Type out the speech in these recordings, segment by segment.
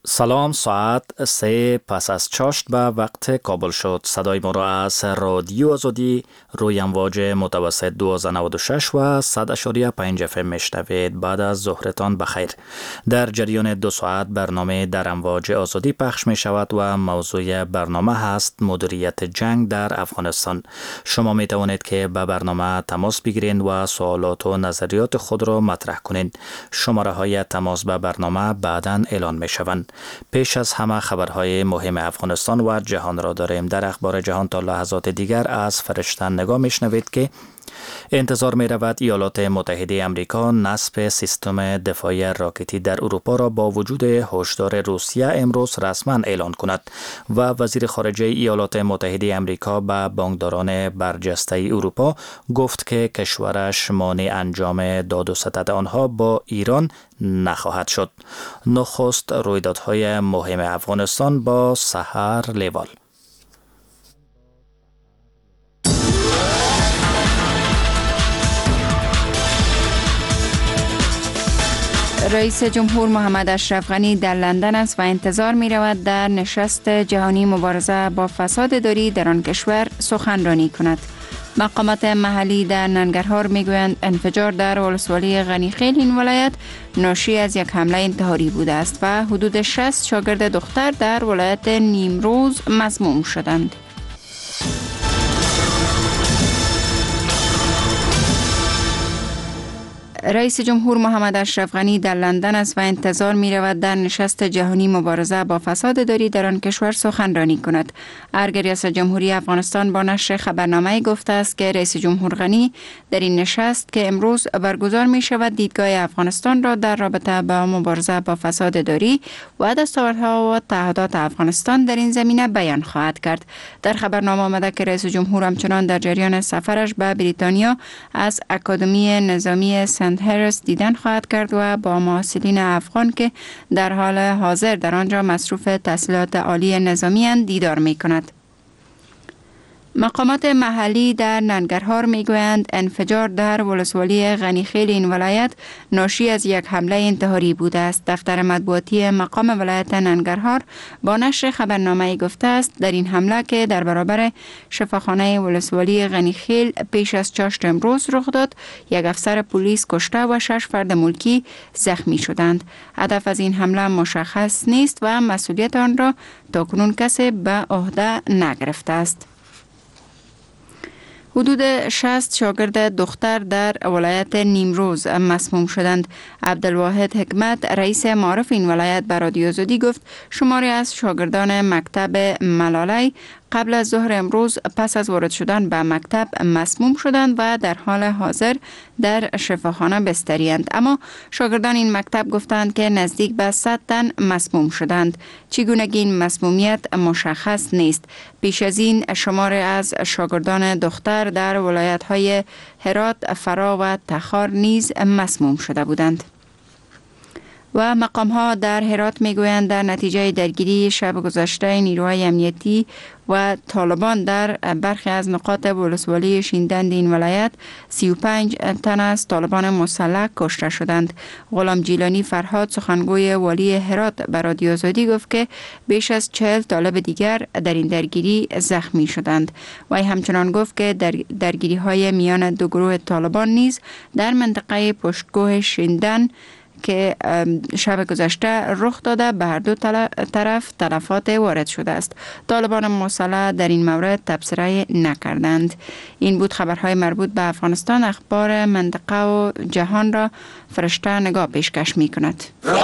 سلام، ساعت 3 پس از چاشت به وقت کابل شد. صدای ما را از رادیو آزادی روی امواج متوسط 1296 و 100.5 FM میشنوید. بعد از ظهرتان بخیر. در جریان 2 ساعت برنامه در امواج آزادی پخش می شود و موضوع برنامه هست مدیریت جنگ در افغانستان. شما می توانید که به برنامه تماس بگیرید و سوالات و نظریات خود را مطرح کنید. شماره های تماس به برنامه بعداً اعلان می شوند. پیش از همه خبرهای مهم افغانستان و جهان را داریم. در اخبار جهان تا لحظات دیگر از فرشته نگاه میشنوید که انتظار می رود ایالات متحده امریکا نصب سیستم دفاعی راکتی در اروپا را با وجود هشدار روسیه امروز رسما اعلان کند و وزیر خارجه ایالات متحده امریکا به بانکداران برجسته اروپا گفت که کشورش مانع انجام داد و ستد آنها با ایران نخواهد شد. نخست رویدادهای مهم افغانستان با سحر لیوال. رئیس جمهور محمد اشرف غنی در لندن است و انتظار می رود در نشست جهانی مبارزه با فساد داری در آن کشور سخنرانی کند. مقامات محلی در ننگرهار می گویند انفجار در ولسوالی غنیخیل این ولایت ناشی از یک حمله انتحاری بوده است و حدود 60 شاگرد دختر در ولایت نیمروز مسموم شدند. رئیس جمهور محمد اشرف غنی در لندن است و انتظار می رود در نشست جهانی مبارزه با فساد داری در آن کشور سخنرانی کند. ارگ ریاست جمهوری افغانستان با نشر خبرنامه گفته است که رئیس جمهور غنی در این نشست که امروز برگزار می شود دیدگاه افغانستان را در رابطه با مبارزه با فساد داری و دستاوردها و تعهدات افغانستان در این زمینه بیان خواهد کرد. در خبرنامه آمده که رئیس جمهور همچنان در جریان سفرش به بریتانیا از اکادمی نظامی سنت هرس دیدن خواهد کرد و با محصلین افغان که در حال حاضر در آنجا مصروف تحصیلات عالی نظامی اند دیدار می کند. مقامات محلی در ننگرهار می گویند انفجار در ولسوالی غنیخیل این ولایت ناشی از یک حمله انتحاری بوده است. دفتر مطبوعاتی مقام ولایت ننگرهار با نشر خبرنامه گفته است در این حمله که در برابر شفاخانه ولسوالی غنیخیل پیش از چاشت امروز رخ داد، یک افسر پلیس کشته و 6 فرد ملکی زخمی شدند. هدف از این حمله مشخص نیست و مسئولیت آن را تاکنون کسی به عهده نگرفته است. حدود 60 شاگرد دختر در ولایت نیمروز مسموم شدند. عبدالواحد حکمت رئیس معارف این ولایت به رادیو آزادی گفت شماری از شاگردان مکتب ملالی قبل از ظهر امروز پس از وارد شدن به مکتب مسموم شدند و در حال حاضر در شفاخانه بستری‌اند. اما شاگردان این مکتب گفتند که نزدیک به 100 تن مسموم شدند. چگونگی این مسمومیت مشخص نیست. پیش از این شماری از شاگردان دختر در ولایت‌های هرات، فرا و تخار نیز مسموم شده بودند. و مقام‌ها در هرات می‌گویند در نتیجه درگیری شب گذشته نیروهای امنیتی و طالبان در برخی از نقاط ولسوالی شیندند این ولایت 35 تن از طالبان مسلح کشته شدند. غلام جیلانی فرهاد سخنگوی والی هرات به رادیو آزادی گفت که بیش از 40 طالب دیگر در این درگیری زخمی شدند. و همچنان گفت که درگیری‌های میان دو گروه طالبان نیز در منطقه پشتگاه شیندن که شب گذشته رخ داده به هر دو طرف تلفات وارد شده است. طالبان مسلح در این مورد تبصره نکردند. این بود خبرهای مربوط به افغانستان. اخبار منطقه و جهان را فرشته نگاه پیشکش می کند.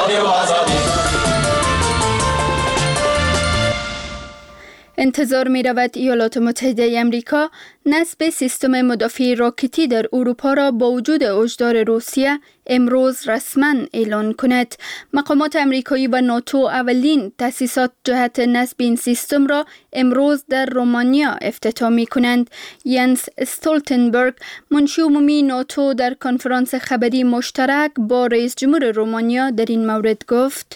انتظار می رود ایالات متحده امریکا نصب سیستم مدافع راکتی در اروپا را با وجود هشدار روسیه امروز رسما اعلان کند. مقامات امریکایی و ناتو اولین تأسیسات جهت نصب این سیستم را امروز در رومانیا افتتاح می کنند. ینس استولتنبرگ منشی عمومی ناتو در کنفرانس خبری مشترک با رئیس جمهور رومانیا در این مورد گفت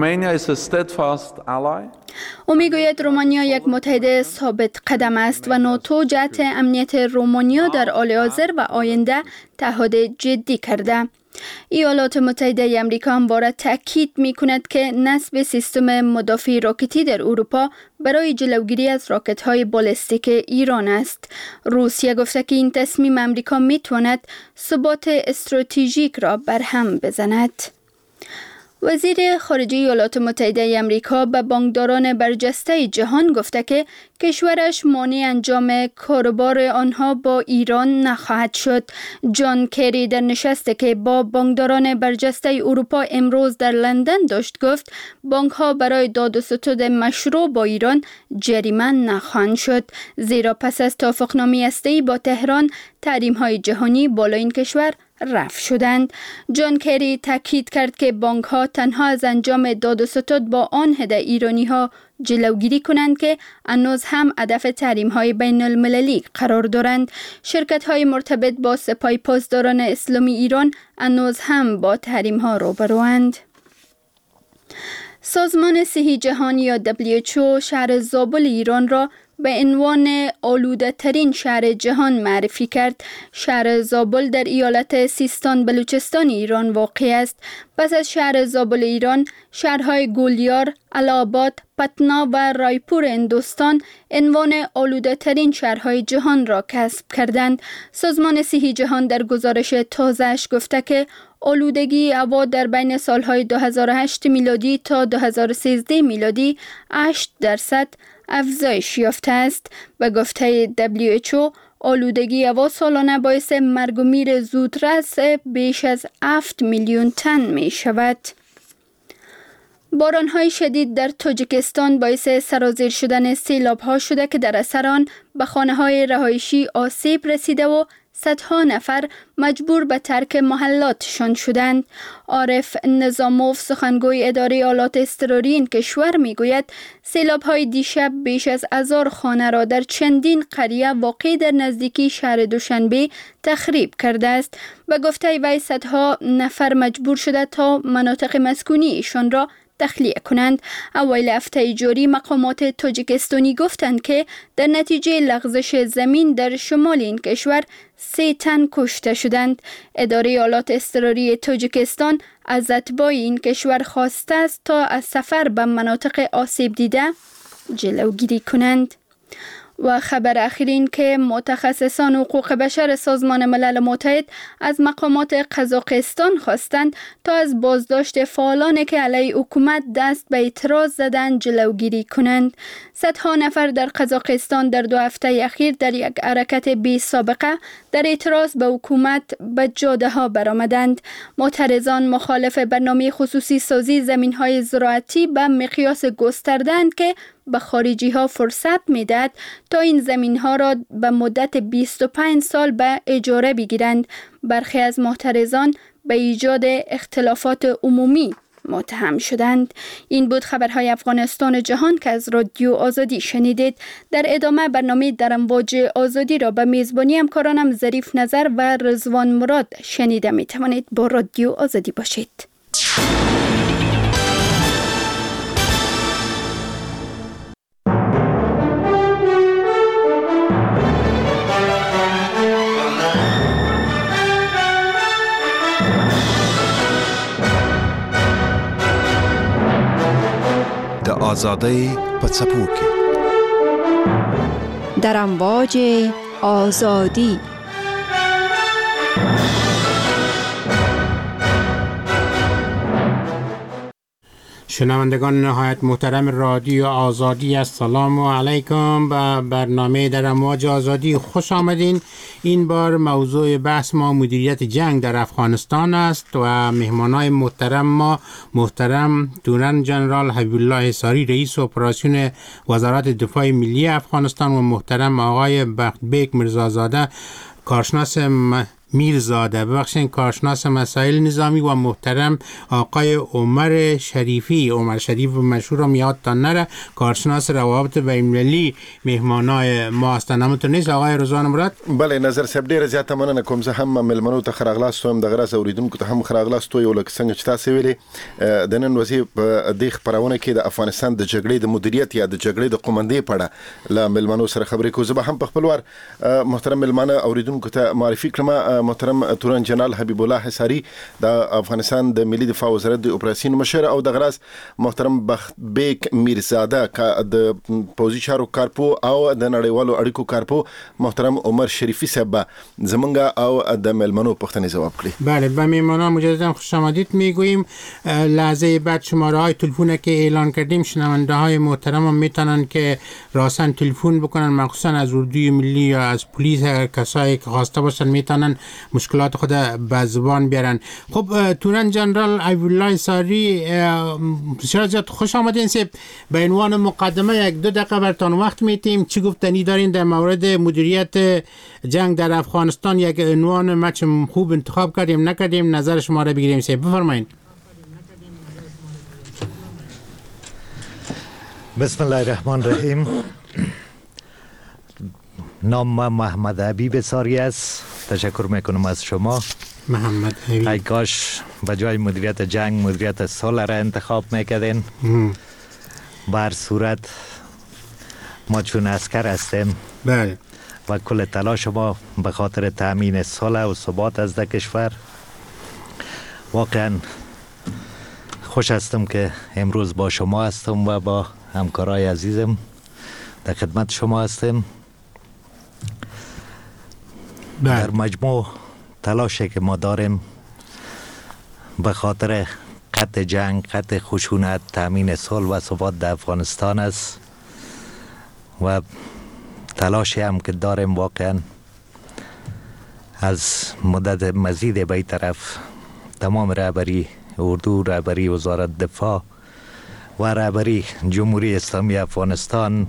او میگوید رومانیا یک متحد ثابت قدم است و ناتو جهت امنیت رومانیا در حال حاضر و آینده تعهد جدی کرده. ایالات متحده آمریکا همواره تاکید می کند که نصب سیستم مدافع راکتی در اروپا برای جلوگیری از راکت های بالستیک ایران است. روسیه گفته که این تصمیم آمریکا می تواند ثبات استراتژیک را برهم بزند. وزیر خارجه ایالات متحده آمریکا به بانکداران برجسته جهان گفته که کشورش مانع انجام کاروبار آنها با ایران نخواهد شد. جان کری در نشستی که با بانکداران برجسته اروپا امروز در لندن داشت گفت بانک ها برای داد و ستد مشروع با ایران جریمه نخواهند شد، زیرا پس از توافقنامه هسته‌ای با تهران تحریم های جهانی بالای این کشور رفع شدند. جان کری تاکید کرد که بانک ها تنها از انجام داد و ستد با آن عده ایرانی ها جلوگیری کنند که هنوز هم هدف تحریم های بین المللی قرار دارند. شرکت های مرتبط با سپاه پاسداران اسلامی ایران هنوز هم با تحریم ها روبروند. سازمان صحی جهانی یا WHO شهر زابل ایران را به عنوان آلوده ترین شهر جهان معرفی کرد. شهر زابل در ایالت سیستان بلوچستان ایران واقع است. پس از شهر زابل ایران، شهرهای گولیار، اله‌آباد، پتنا و رایپور هندوستان عنوان آلوده ترین شهرهای جهان را کسب کردند. سازمان صحی جهان در گزارش تازه‌اش گفته که آلودگی هوا در بین سالهای 2008 میلادی تا 2013 میلادی 8% افزایش یافته است. به گفته WHO آلودگی هوا سالانه باعث مرگ و میر زودرس بیش از 7 میلیون تن می شود. باران‌های شدید در تاجیکستان باعث سرازیر شدن سیلاب‌ها شده که در اثر آن به خانه‌های رهایشی آسیب رسیده و صدها نفر مجبور به ترک محلاتشان شدند. عارف نظاموف سخنگوی اداره آلات اضطراری این کشور میگوید سیلاب‌های دیشب بیش از 1000 خانه را در چندین قریه واقع در نزدیکی شهر دوشنبه تخریب کرده است. به گفته وی صدها نفر مجبور شده تا مناطق مسکونی ایشان را تخلیه کنند. اوایل هفته جاری مقامات تاجیکستانی گفتند که در نتیجه لغزش زمین در شمال این کشور 3 تن کشته شدند. اداره آلات اضطراری تاجیکستان از اتباع این کشور خواسته است تا از سفر به مناطق آسیب دیده جلوگیری کنند. و خبر اخیرین که متخصصان حقوق بشر سازمان ملل متحد از مقامات قزاقستان خواستند تا از بازداشت فعالانی که علیه حکومت دست به اعتراض زدند جلوگیری کنند. صدها نفر در قزاقستان در 2 هفته اخیر در یک حرکت بی سابقه در اعتراض به حکومت به جاده ها برآمدند. معترضان مخالف برنامه خصوصی سازی زمین‌های زراعتی به مقیاس گسترده‌اند که به خارجی ها فرصت میدهد تا این زمین ها را به مدت 25 سال به اجاره بگیرند. برخی از معترضان به ایجاد اختلافات عمومی متهم شدند. این بود خبرهای افغانستان جهان که از رادیو آزادی شنیدید. در ادامه برنامه در امواج آزادی را به میزبانی همکارانم ظریف نظر و رضوان مراد شنیده می توانید. با رادیو آزادی باشید. آزادی پڅپو کې در امواج آزادی. شنوندگان نهایت محترم رادیو آزادی، السلام علیکم. به برنامه در امواج آزادی خوش آمدین. این بار موضوع بحث ما مدیریت جنگ در افغانستان است و مهمانای محترم ما محترم تورن جنرال حبیب الله حصاری رئیس اپراسیون وزارت دفاع ملی افغانستان و محترم آقای بختبیک میرزازاده کارشناس کارشناس مسائل نظامی و محترم آقای عمر شریفی مشهور هم یادتان نره کارشناس روابط بین‌المللی مهمانای ما هستند. همونطور نیست آقای رضوان مراد؟ بله نظر صاحب ډیره زیاته مننه کوم. زه هم ملمنو ته خراغلاست هم د غرض اوریدونکو ته هم خراغلاست یو لکه څنګه چې تاسو ویلي د نن ورځې په دې خبرونه کې د افغانستان د جګړې د مدیریت یا د جګړې د قومندې په اړه له ملمنو سره خبرې کوو. زه به هم په خپل وار محترم ملمانه اوریدونکو ته معرفي کړم محترم تورن جنرال حبیب الله حصاری د افغانستان د ملي دفاع وزارت د اپراسیون مشر او د غراس محترم بخت بیگ میرزاده د پوزي چارو کارپو او د نړیوالو اړیکو کارپو محترم عمر شریفی صاحب زمونږ او د ملمنو پوښتنې جواب کړي. بله به مهمانان مجددا خوش آمدید میگوییم. لحظه بعد شماره های تلفن که اعلان کردیم شنونده های محترم هم میتونن که راسن تلفن بکنن، مخصوصا از اردوی ملی یا از پلیس کسایی که خواسته باشن میتونن مشکلات خود به زبان بیارن. خب تورن جنرال حبیب الله حصاری بسیار زیاد خوش آمدین. سیب به عنوان مقدمه 1-2 دقیقه برتان وقت میتیم. چی گفتنی دارین در مورد مدیریت جنگ در افغانستان؟ یک عنوان مچ خوب انتخاب کردیم نکردیم، نظر شما را بگیریم. سیب بفرمایید. بسم الله الرحمن الرحیم. نام محمد حبیب ساری است. تشکر میکنم از شما. محمد حبیب، ای کاش به جای مدیریت جنگ مدیریت صلح را انتخاب میکردین. بر صورت ما چون عسکر هستیم بله و کل تلاش ما به خاطر تامین صلح و ثبات از کشور. واقعا خوش هستم که امروز با شما هستم و با همکارای عزیزم در خدمت شما هستیم. در مجموع تلاشی که ما داریم به خاطر قطع جنگ، قطع خشونت، تامین صلح و ثبات در افغانستان است و تلاشی هم که داریم واقعا از مدت مزید به این طرف تمام رهبری اردو، رهبری وزارت دفاع و رهبری جمهوری اسلامی افغانستان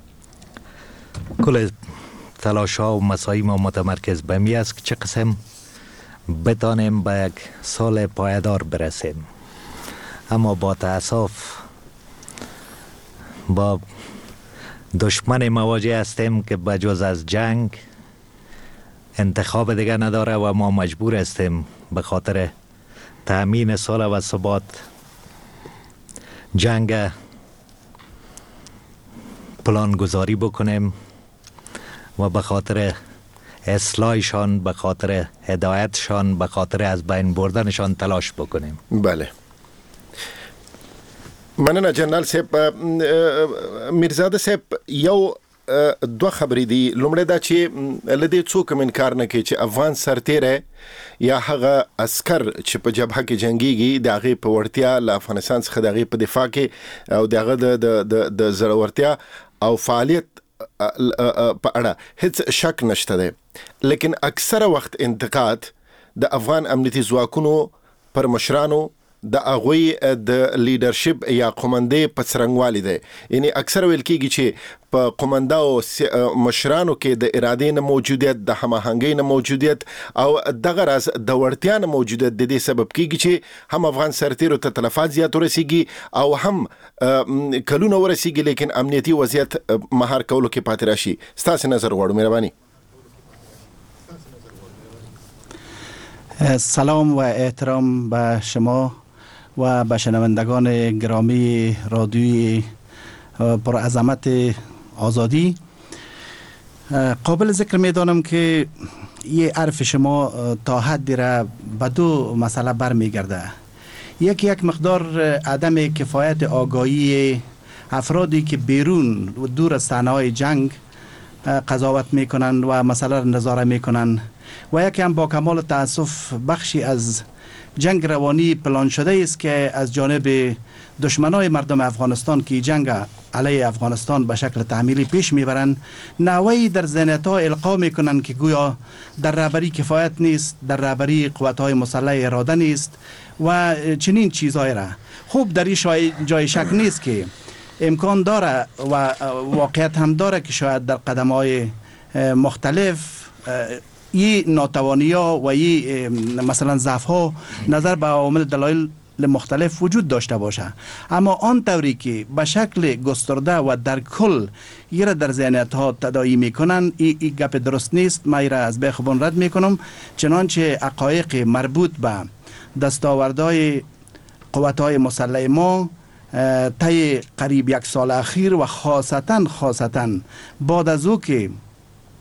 کل تلاش ها و مساعی ما متمرکز به می است که چه قسم بتانیم به یک صلح پایدار برسیم. اما با تأسف با دشمن مواجه هستیم که بجز از جنگ انتخاب دیگه نداره و ما مجبور هستیم به خاطر تأمین صلح و ثبات جنگ پلان گذاری بکنیم و به خاطر اصلاحشان، به خاطر هدایتشان، به خاطر از بین بردنشان تلاش بکنیم. بله. مننه جنرال صاحب. میرزاده صاحب یو دو خبرې دي. لومړی دا چې لدې څوک هم انکار نه کوي چې افغان سرتیری یا هغه عسکر چې په جبهه کې جنگيږي د هغې په وړتیا له افغانستان څخه د هغې په دفاع کې او د هغه د زړورتیا او فعالیت په اړه هیڅ شک نشته دی. لیکن اکثره وخت انتقاد د افغان امنیتي ځواکونو پر مشرانو د هغوی د لیډرشپ یا قومندې په څرنګوالي دی. یعنی اکثر ویل کېږي چې په قومنده او مشرانو کې د ارادې نه موجودیت، د هماهنګۍ نه موجودیت او دغه راز د وړتیا نه موجودیت د دې سبب کېږي چې هم افغان سرتیرو ته تلفات زیات ورسیږي او هم کلونه ورسیږي لیکن امنیتي وضعیت مهار کولو کې پاتې راشي. ستاسې نظر غواړو مهرباني. سلام و احترام به شما و به شنوندگان گرامی رادیوی پر عظمت آزادی. قابل ذکر میدانم که یه عرف شما تا حدی را به دو مسئله برمیگرده. یک مقدار عدم کفایت آگاهی افرادی که بیرون و دور از صحنه‌های جنگ قضاوت میکنند و مسئله را نظاره میکنند و یکی هم با کمال تأسف بخشی از جنگ روانی پلان شده است که از جانب دشمنای مردم افغانستان که جنگ علیه افغانستان به شکل تعمیلی پیش میبرند نوعی در ذهنیت‌ها القا میکنند که گویا در رهبری کفایت نیست، در رهبری قوت‌های مسلح اراده نیست و چنین چیزهایی را. خوب در این جای شک نیست که امکان داره و واقعیت هم داره که شاید در قدم‌های مختلف این ناتوانی‌ها و این مثلا ضعف‌ها نظر به عوامل دلایل مختلف وجود داشته باشه، اما آن طوری که به شکل گسترده و در کل یه را در ذهنیت ها تداعی میکنن این گپ درست نیست. من این را از بیخوبان رد میکنم. چنانچه حقایق مربوط به دستاوردهای قوت‌های مسلح ما طی قریب یک سال اخیر و خاصتا بعد از او که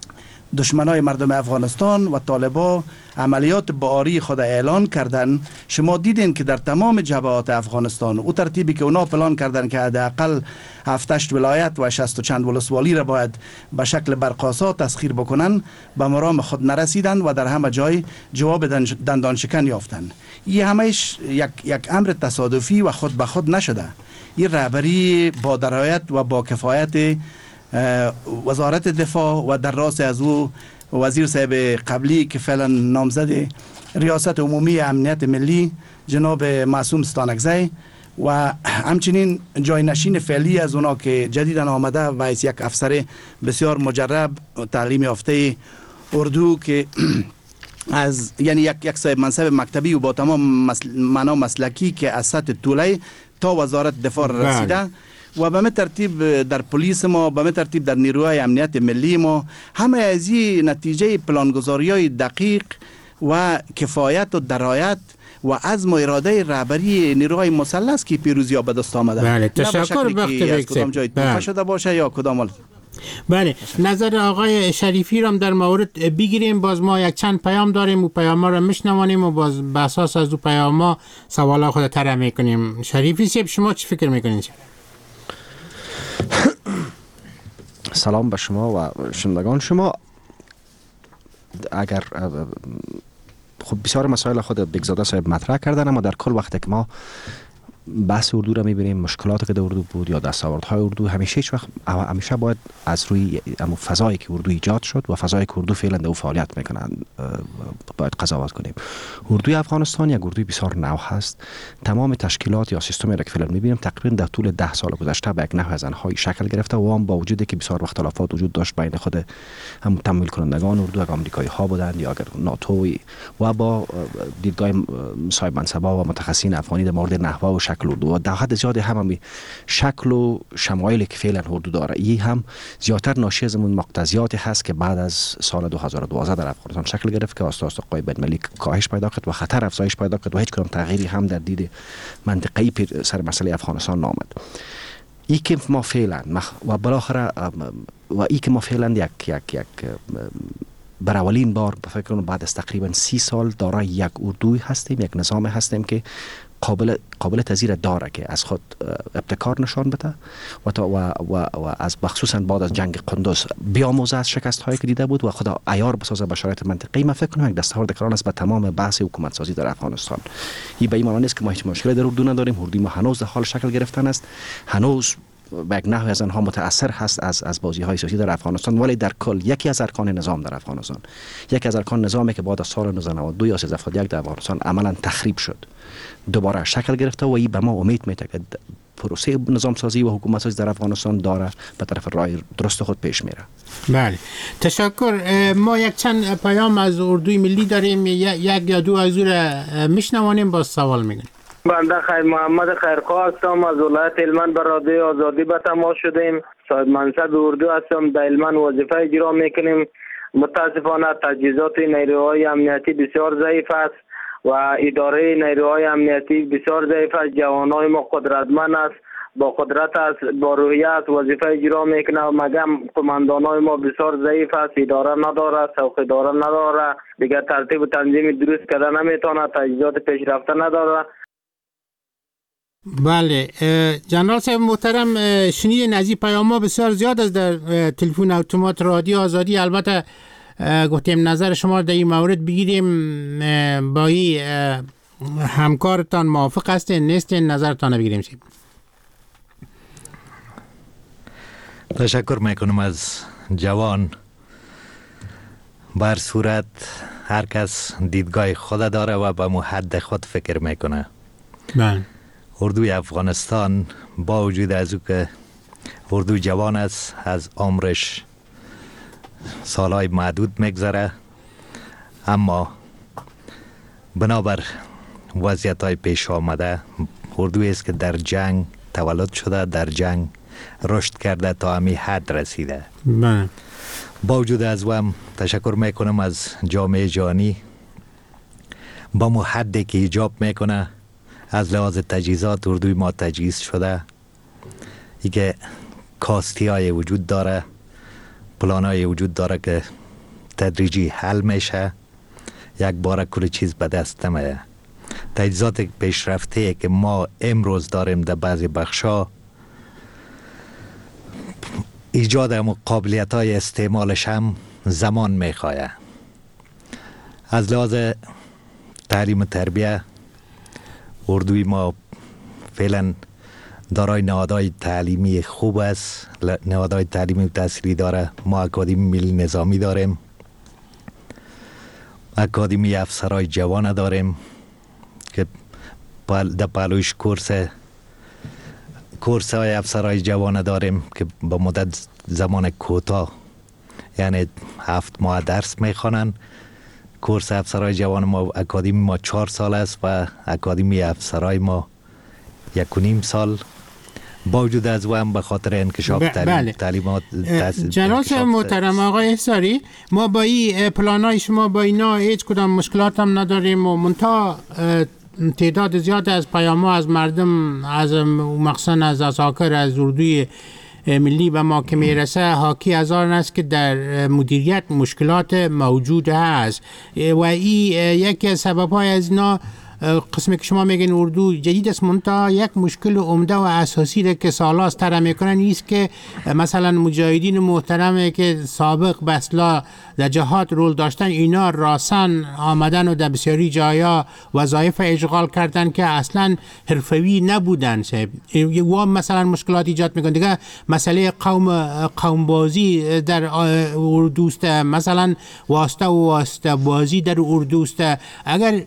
دشمنای مردم افغانستان و طالبان عملیات باری خود اعلان کردن. شما دیدین که در تمام جبهات افغانستان او ترتیبی که اونا پلان کردن که حداقل 7-8 ولایت و 60 و چند ولسوالی را باید به شکل برقاسا تسخیر بکنن، به مرام خود نرسیدن و در همه جای جواب دندان شکن یافتن. این همهش یک امر تصادفی و خود به خود نشده. این رهبری با درایت و با کفایت وزارت دفاع و در راست از او وزیر صاحب قبلی که فعلا نامزد ریاست عمومی امنیت ملی جناب معصوم ستانکزی و همچنین جاینشین فعلی از اونا که جدیداً آمده و یک افسر بسیار مجرب تعلیم یافته اردو که از یعنی یک صاحب منصب مکتبی و با تمام معنا مسلکی که از سطح طولی تا وزارت دفاع رسیده و به ترتیب در پلیس ما، به ترتیب در نیروهای امنیت ملی ما، همه از این نتیجه پلانگذاری‌های دقیق و کفایت و درایت و عزم و اراده رهبری نیروهای مسلح که پیروزی به دست آمده. بله، تشکر. وقتی از کدام جای توفه شده باشه یا کدام. بله، نظر آقای شریفی را در مورد بگیریم. باز ما یک چند پیام داریم و پیام را میشنوانیم و باز به اساس از او پیام سوالا خود طرح میکنیم. شریفی صاحب، شما چی فکر میکنید؟ سلام به شما و شنوندگان شما. اگر خب بسیار مسائل خود بگزاده صاحب مطرح کردن، اما در کل وقتی که ما بحث اردو را میبینیم، مشکلاتی که در اردو بود یا دستاوردهای اردو، همیشه باید از روی فضایی که اردو ایجاد شد و فضایی که اردو فعلا در فعالیت میکنن باید قضاوت کنیم. اردوی افغانستان یک اردوی بسیار نو هست. تمام تشکیلات یا سیستمی را که فعلا میبینیم تقریبا در طول 10 سال گذشته به یک نحو از آنها شکل گرفته و هم با وجودی که بسیار اختلافات وجود داشت بین خود هم تمویل کنندگان اردو، اگر آمریکایی ها بودند یا اگر ناتو و با دیدگاه صاحب منصبا و متخصصین افغانی در مورد نحوه و شکل اردو و در حد زیاد هم شکل و شمایلی که فعلا اردو داره، این هم زیادتر ناشی از اون مقتضیاتی هست که بعد از سال 2012 در افغانستان شکل گرفت که آستا قای بین‌المللی کاهش پیدا کرد و خطر افزایش پیدا کرد و هیچ کدام تغییری هم در دید منطقه‌ای سر مسئله افغانستان نامد. این که ما فعلا و بالاخره و این که ما فعلا یک بر اولین بار فکر کنم بعد از تقریبا 30 سال دارای یک اردوی هستیم، یک نظام هستیم که قابل تذیر داره که از خود ابتکار نشان بده و از بخصوصا بعد از جنگ قندوز بیاموزه از شکست هایی که دیده بود و خدا عیار بسازه به شرایط منطقی. من فکر کنم یک دستاورد کلان است به تمام بحث حکومت سازی در افغانستان. این به این معنی نیست که ما هیچ مشکلی در اردو نداریم. اردوی ما هنوز در حال شکل گرفتن است، هنوز به یک نحوی از آنها متأثر هست از بازی های سیاسی در افغانستان، ولی در کل یکی از ارکان نظام در افغانستان، یکی از ارکان نظامی که بعد از سال 1992 یا 1371 در افغانستان عملا تخریب شد، دوباره شکل گرفته و این به ما امید میده که پروسه نظام سازی و حکومت سازی در افغانستان داره به طرف راه درست خود پیش میره. بله، تشکر. ما یک چند پیام از اردوی ملی داریم، یک یا دو از اون میشنوانیم باز سوال میگن. بنده خیر محمد خیرخواه هستم، از ولایت هلمند به رادیو آزادی به تماس شدیم. صاحب منصب اردو هستم، در هلمند وظیفه اجرا میکنیم. متاسفانه تجهیزات نیروهای امنیتی بسیار ضعیف است و اداره نیروهای امنیتی بسیار ضعیف است. جوانای ما قدرتمند است، با قدرت است، با روحیت وظیفه اجرا میکنه، مگم قماندانای ما بسیار ضعیف است، اداره نداره، سوق اداره نداره، دیگه ترتیب و تنظیم درست کردن نمیتونه، تجهیزات پیشرفته نداره. بله، جنرال صاحب محترم، شنیدین از این پیام بسیار زیاد است در تلفن اتومات رادیو آزادی. البته گفتیم نظر شما در این مورد بگیریم، با این همکارتان موافق هستین نیستین؟ نظرتان بگیریم. تشکر میکنم از جوان. بر صورت هر کس دیدگاه خود داره و به حد خود فکر میکنه. بله، اردوی افغانستان با وجود از او که اردو جوان است، از عمرش سالهای معدود میگذره، اما بنابر وضعیت های پیش آمده اردوی است که در جنگ تولد شده، در جنگ رشد کرده، تا همین حد رسیده. با وجود از او هم تشکر میکنم از جامعه جهانی با مو حدی که ایجاب میکنه از لحاظ تجهیزات اردوی ما تجهیز شده. ای که کاستی های وجود داره، پلان های وجود داره که تدریجی حل میشه، یک بار کل چیز به دست نمیه. تجهیزات پیشرفته که ما امروز داریم در بعضی بخشا، ایجاد قابلیت های استعمالش هم زمان میخواه. از لحاظ تعلیم و تربیه، اردوی ما فعلا دارای نهادهای تعلیمی خوب است، نهادهای تعلیمی و تحصیلی داره. ما اکادمی ملی نظامی داریم، اکادمی افسرهای جوان داریم که در پهلوش کورس های افسرهای جوان داریم که با مدت زمان کوتاه، یعنی 7 ماه درس میخوانن. کورس افسرهای جوان ما، اکادمی ما 4 سال است و اکادمی افسرهای ما 1.5 سال. با وجود از هم به خاطر انکشاف تعلیمات جناب محترم آقای احصاری، ما با این پلانای شما با اینا هیچ کدام مشکلات هم نداریم و منتها تعداد زیاد از پیام‌ها از مردم، از مخصوصا از اساکر از اردوی ملی به ما که میرسه، حاکی از آن است که در مدیریت مشکلات موجود هست و این یکی از سبب‌های از اینا قسمی که شما میگین اردو جدید است، منتها یک مشکل عمده و اساسی را که سالاست تر میکنن نیست که مثلا مجاهدین محترمی که سابق به اصطلاح در جهاد رول داشتن، اینا راسن آمدن و در بسیاری جایا وظایف اشغال کردن که اصلا حرفوی نبودن. و مثلا مشکلات ایجاد میکنه دیگه. مسئله قوم بازی در اردوست، مثلا واسطه بازی در اردوست. اگر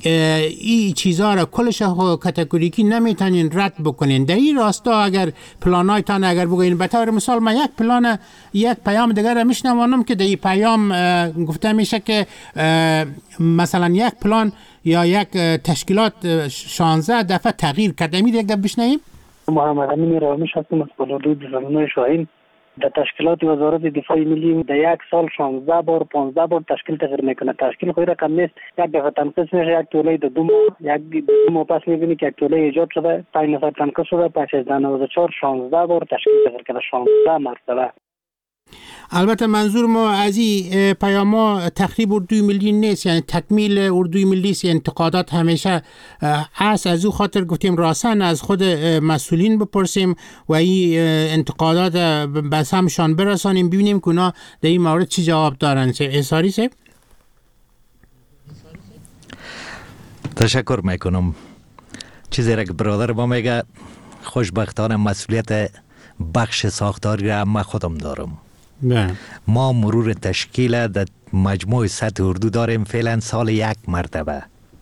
این چیزها را کلش کاتگوریکی نمیتونین رد بکنین. در این راستا اگر پلانایتان اگر بگوین، به طور مثال من یک پیام دیگر را میشنوانم که در این پیام گفته میشه که مثلا یک پلان یا یک تشکیلات 16 دفعه تغییر کرده. امید یک دفعه بشنویم. محمد امین رامیش هستم از حدود زمینای شاهین. در تشکیلات وزارت دفاع ملی در یک سال 16 بار 15 بار تشکیل تغییر میکنه. تشکیل خود رقم نیست، یک دفعه تنقیص میشه، یک توله دو ماه پس میبینی که یک توله ایجاد شده، 5 نفر تنقیص شده، پس از 94 16 بار تشکیل تغییر کرده، 16 مرتبه. البته منظور ما از این پیاما تخریب اردوی ملی نیست، یعنی تکمیل اردوی ملی است. انتقادات همیشه هست، از او خاطر گفتیم راسن از خود مسئولین بپرسیم و این انتقادات به سمشان برسانیم، ببینیم که اونا در این مورد چی جواب دارن. احصاری صاحب. تشکر میکنم. چیزی را که برادر ما میگه، خوشبختانه مسئولیت بخش ساختاری را من خودم دارم. ما مرور تشکیل در مجموع سطح اردو داریم فعلا سال 1 مرتبه.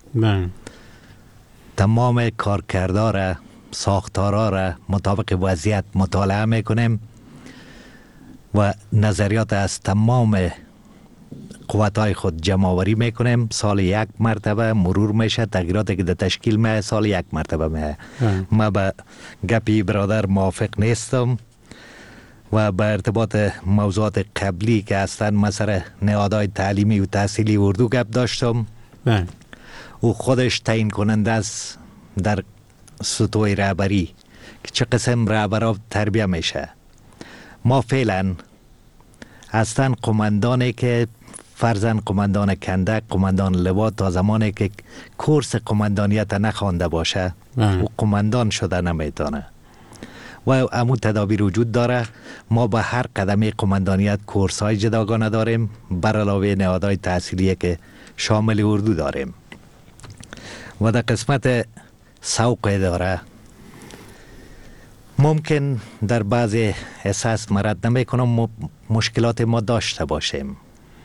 تمام کارکردها را، ساختارها را مطابق وضعیت مطالعه میکنیم و نظریات از تمام قوتهای خود جمع آوری میکنیم. سال 1 مرتبه مرور میشه، تغییراتی که در تشکیل میه سال 1 مرتبه میه. ما به گپی برادر موافق نیستم و به ارتباط موضوعات قبلی که هستن مثلا نهادهای تعلیمی و تحصیلی اردو گپ داشتم. او خودش تعیین کننده است در سطوح رهبری که چه قسم رهبرها تربیه میشه. ما فعلا هستن قماندانی که فرزن قماندان کندک، قماندان لوا، تا زمانی که کورس قماندانیت نخوانده باشه و قماندان شده نمیتونه و امو تدابیر وجود داره. ما به هر قدمی قماندانیت کورس های جداگانه داریم، بر علاوه نهادهای تحصیلی که شامل اردو داریم و در قسمت سوق اداره ممکن در بعضی احساس مرد نمی کنم مشکلات ما داشته باشیم،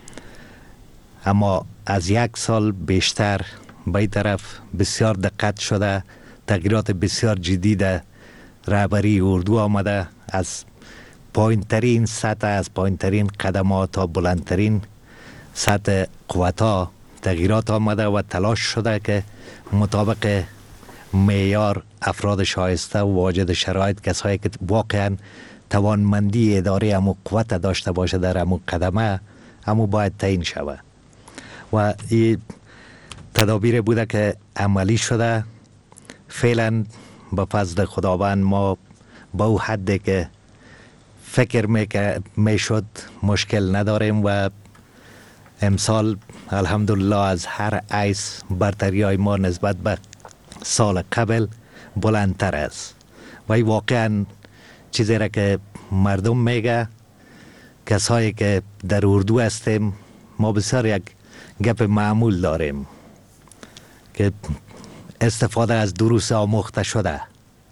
اما از 1 سال بیشتر به این طرف بسیار دقت شده، تغییرات بسیار جدید رهبری اردو آمده. از پایین ترین سطح، از پایین ترین قدمات تا بلندترین سطح قوتها تغییرات آمده و تلاش شده که مطابق معیار افراد شایسته و واجد شرایط، کسایی که واقعا توانمندی اداره امو قوت داشته باشه در امو قدمه، امو باید تعیین شود و این تدابیر بوده که عملی شده. فعلا با فضل خداوند ما با او حدی که فکر میشد مشکل نداریم و امسال الحمدلله از هر حیث برتری های ما نسبت به سال قبل بلندتر است و این واقعا چیزی را که مردم میگه، کسایی که در اردو هستیم ما بسیار یک گپ معمول داریم که استفاده از دروس آموخته شده،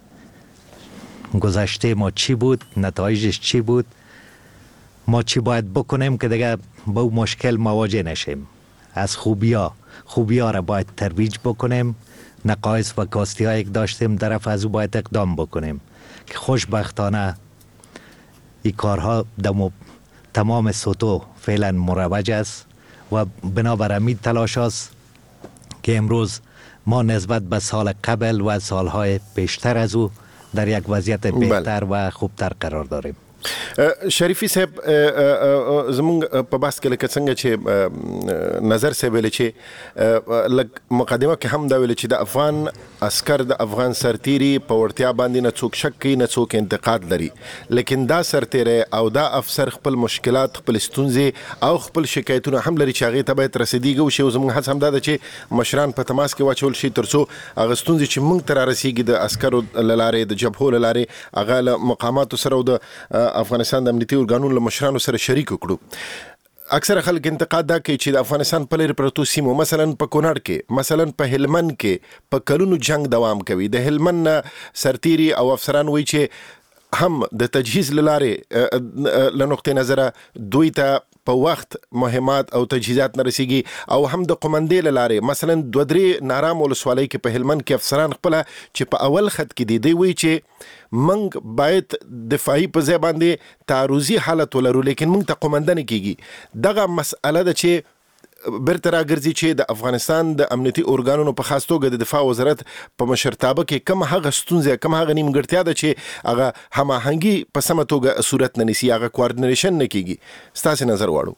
گذشته ما چی بود، نتایجش چی بود، ما چی باید بکنیم که دیگه با اون مشکل مواجه نشیم. از خوبی ها را باید ترویج بکنیم، نقایص و کاستی هایی که داشتیم طرف از او باید اقدام بکنیم که خوشبختانه این کارها تمام سطوح فعلا مروج است و بنابر امید تلاش است که امروز ما نسبت به سال قبل و سالهای پیشتر از او در یک وضعیت بهتر و خوبتر قرار داریم. شریفی صاحب زمونږ په بحث کې لکه څنګه چې نظر صاحب ویل چې مقدمه کې هم دا ویل چې د افغان عسكر د افغان سرتیري په وړتیا باندې نه څوک شک کوي نه څوک انتقاد لري، لیکن دا سرتیری او دا افسر خپل مشکلات خپل ستونزې او خپل شکایتونه هم لري چې هغې ته باید رسیدګي وشي. او زموږ هڅه هم دا ده چې مشران په تماس کې واچول شي تر څو هغه ستونزې چې موږ ته رارسیږي د عسکرو له لارې د جبهو له لارې هغه له مقاماتو سره او د افغانستان د امنیتي ارګانونو له مشرانو سره شریک کړو. اکثر خلک انتقاد دا کوي چې د افغانستان په لرې پرتو سیمو مثلا په کونړ کې، مثلا په هلمند کې په کلونو جنگ دوام کوي. د هلمند سرتیري او افسران وایي چې هم د تجهیز له لارې له نقطې نظره دوی ته په وخت مهمات او تجهیزات نه رسیږي، او هم د قومندې له لارې مثلا 2-3 نارام ولسوالۍ کې په هلمند کې افسران خپله چې په اول خط کې دی وایي چې منګ باید دفاعي په ځای باندې تعرضي حالت ولرو، لیکن منګ ته قومنده نه کیږي. دغه مسئله ده چې برته راګرځي چې د افغانستان د امنیتي ارګانونو په خاص توګه د دفاع وزارت په مشرتابه کې کم هغه ستونزې، کم هغه نیمګړتیا ده چې هغه هماهنګي په سمه توګه صورت نه نیسي، هغه کوارډینیشن نه کیږي. ستاسو نظر واړو.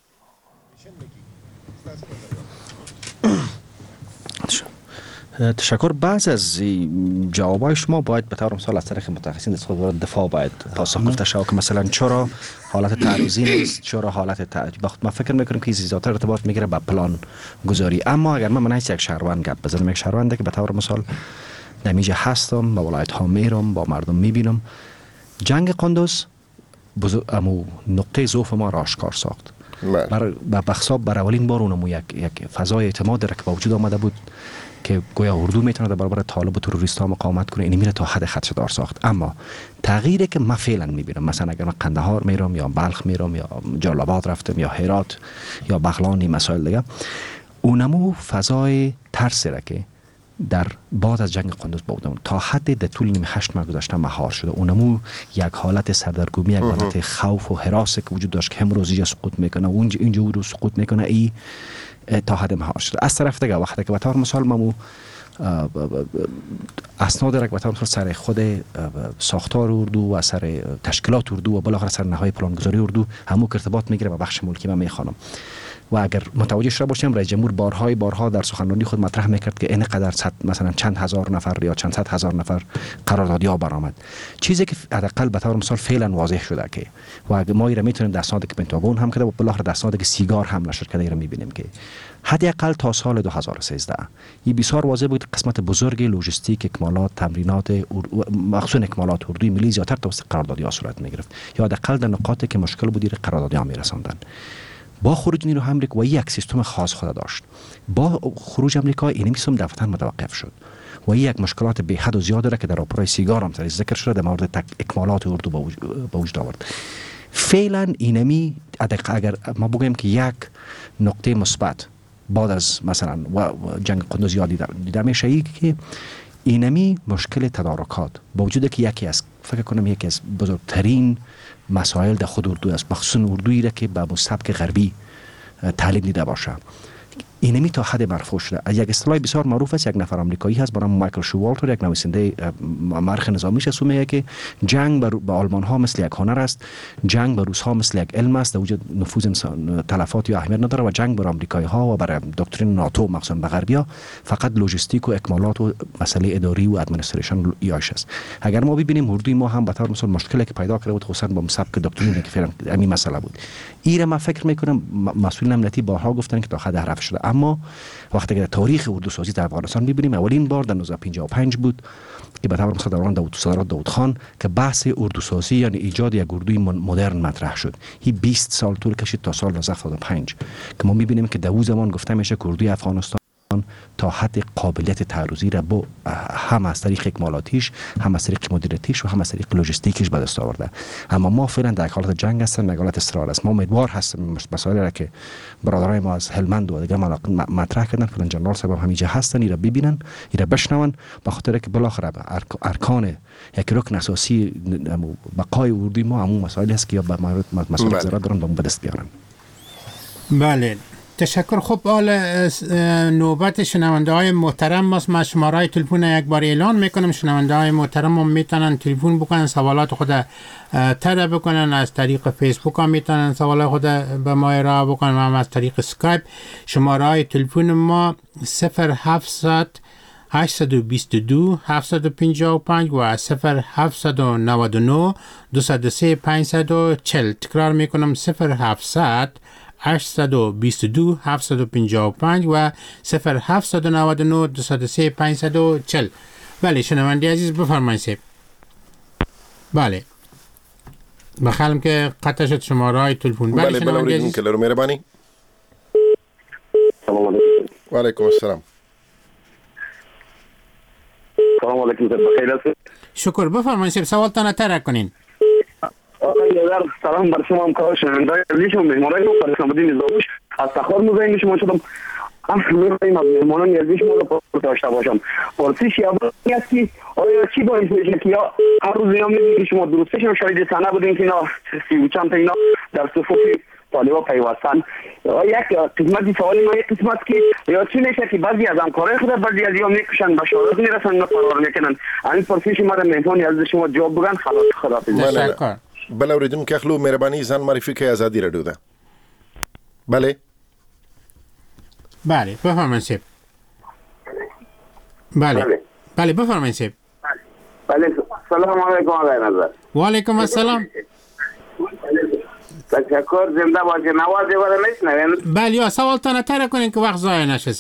تشکر. بعض از جوابای شما باید به طور مثال از طریق متخصصین از وزارت دفاع باید پاسخ گفته شود که مثلا چرا حالت تعرضی نیست، چرا حالت وقت ما فکر میکنیم که زیادتر ارتباط میگیره با پلان گذاری. اما اگر من از یک شهروند گپ بزنم، یک شهرونده که به طور مثال نمیجه هستم، با ولایت ها میرم، با مردم میبینم، جنگ قندوز امو نقطه ضعف ما را آشکار ساخت. با بخصاب بر اولین بار اونمو یک فضای اعتماد را که با وجود آمده بود که گویا اردو میتونه در برابر طالب و تروریستا مقاومت کنه، این میره تا حد خدشه‌دار ساخت. اما تغییری که من فعلا میبینم، مثلا اگر من قندهار میرم یا بلخ میرم یا جلال‌آباد رفتم یا هرات یا بغلان، این مسائل دیگه، اونمو فضای ترس را که در بعد از جنگ قندوز بودم تا حد در طول نیم 8 ماه گذشته مهار شده. اونمو یک حالت سردرگمی، یک حالت خوف و هراسی که وجود داشت که امروز اینجا سقوط میکنه و اینجا رو سقوط میکنه، این تا حد مهار شده. از طرف دیگه وقتی که به طور مثال ممو اسناد را که به طور مثال سر خود ساختار اردو و سر تشکیلات اردو و بالاخره سر نهایی پلانگذاری اردو همو ارتباط میگیره با بخش ملکی من میخوانم. و اگر متوجه شده باشیم رئیس جمهور بارها در سخنرانی خود مطرح میکرد که اینقدر مثلا چند هزار نفر یا چند صد هزار نفر قراردادیا برآمد، چیزی که حداقل به طور مثال فعلا واضح شده که و اگر ما ایرا میتونیم دستاندی که پنتاگون هم کرده و بالاخره دستاندی که سیگار هم نشر کرده ایرا میبینیم که حداقل تا سال 2013 این بسیار واضح بود قسمت بزرگی لوجستیک، اکمالات، تمرینات مخصوصا اکمالات اردوی ملی زیاتر توسط قراردادیا صورت میگرفت یا حداقل در نقاطی که مشکل بود ایرا قراردادیا میرساندن. با خروج نیروهای آمریکا و یک سیستم خاص خود داشت، با خروج آمریکا این سیستم در وطن متوقف شد و یک مشکلات به حد و زیاد داره که در راپورای سیگار هم ذکر شده در مورد اکمالات اردو به وجود آورد. فعلا اینمی اگر ما بگیم که یک نقطه مثبت بعد از مثلا جنگ قندوز یاد دیده میشه ای که اینمی مشکل تدارکات با وجود که یکی از فکر کنم یکی از بزرگترین مسائل در خود اردو است، مخصوصا اردویی را که به سبک غربی تعلیم دیده باشه. اینمی تا حد مرفوع شده. یک اصطلاح بسیار معروف است، یک نفر آمریکایی هست به نام مایکل شووالتر، یک نویسنده مورخ نظامیش است، میگه که جنگ به آلمان ها مثل یک هنر است، جنگ به روس ها مثل یک علم است، در وجود نفوذ انسان تلفات یا اهمیت نداره، و جنگ بر آمریکایی ها و بر دکترین ناتو مخصوصا به غربیا فقط لوجستیک و اکمالات و مسئله اداری و ادمنستریشن یاش است. اگر ما ببینیم اردوی ما هم به طور مثال مشکلی که پیدا کرده بود خصوصا با سبک دکترین که فعلا همین مسئله بود، ایره من فکر میکنم مسئولین امنیتی بارها گفتن که تا حد رفع شده. اما وقتی که تاریخ اردو سازی در افغانستان ببینیم، اولین بار در 1955 بود که به طور مثال دوران صدارت داود خان که بحث اردو سازی یعنی ایجاد یک اردوی مدرن مطرح شد. این 20 سال طول کشید تا سال 1975 که ما میبینیم که در اون زمان گفته میشه که اردوی افغانستان تا حد قابلیت تعرضی را با هم از طریق اکمالاتیش، هم از طریق مدیریتیش و هم از طریق لوجستیکش به دست آورده. اما ما فعلا در حالت جنگ هستیم، در حالت استقرار است. ما امیدوار هستیم مسائلی را که برادرای ما از هلمند و دیگر مطرح کردن، فعلا جنرال صاحب همینجا هستن، ایرا ببینن، ایرا بشنون، به خاطر که بالاخره ارکان یک رکن اساسی بقای اردوی ما همون مسائلی است که یا به مسائل ضرورت دارن به دست بیارن. بله، تشکر. خب حال نوبت شنونده های محترم ماست. من شماره تلفن یک بار اعلان میکنم. شنونده های محترم هم میتونن تلفن بکنن، سوالات خود طرح بکنن، از طریق فیسبوک هم میتونن سوالات خود به ما ارائه بکنن، هم از طریق سکایپ. شماره های تلفن ما 0700 822 755 و 0799 203 540. تکرار میکنم 0700 822 755 و 0799 203 540. بله شنونده عزیز بفرمایید. بله بخالم که قطع شد شماره های تلفن. بله شنونده عزیز کلر مهربانی. سلام علیکم. و علیکم السلام. سلام علیکم. بخیر هستید؟ شکر. بفرمایید سوالتان طرح کنین. آقای سلام بر شما همکار شنونده عزیز و مهمانان فرسان الدین نظامی. از تخار مزاحم شما شدم. می‌خوایم از مهمانان عزیز ما رو داشته باشم. پرسش اول است که آیا چی باعث میشه که یا هر روز یا میگی شما درستش شاید سنه بودین که اینا 30 چند تا اینا در صفوف طالبا پیوستن. یک قسمت سوال ما یک قسمت که یا چی میشه که بعضی از همکارای خود بعضی از یا میکشن بشارت میرسن نه فرار میکنن. این پرسش ما را مهمان عزیز شما جواب بگن. خدا تشکر. بله اوریدون که اخلو مهربانی زن معرفی که آزادی رادیو ده. بله بله بفرمایید. بله بفرمایید. بله سلام علیکم آقای نظر. و علیکم السلام. تشکر. زنده باشید. نوازی وره میشنوین؟ بله یا سوالتان طرح کنین که وقت ضایع نشه.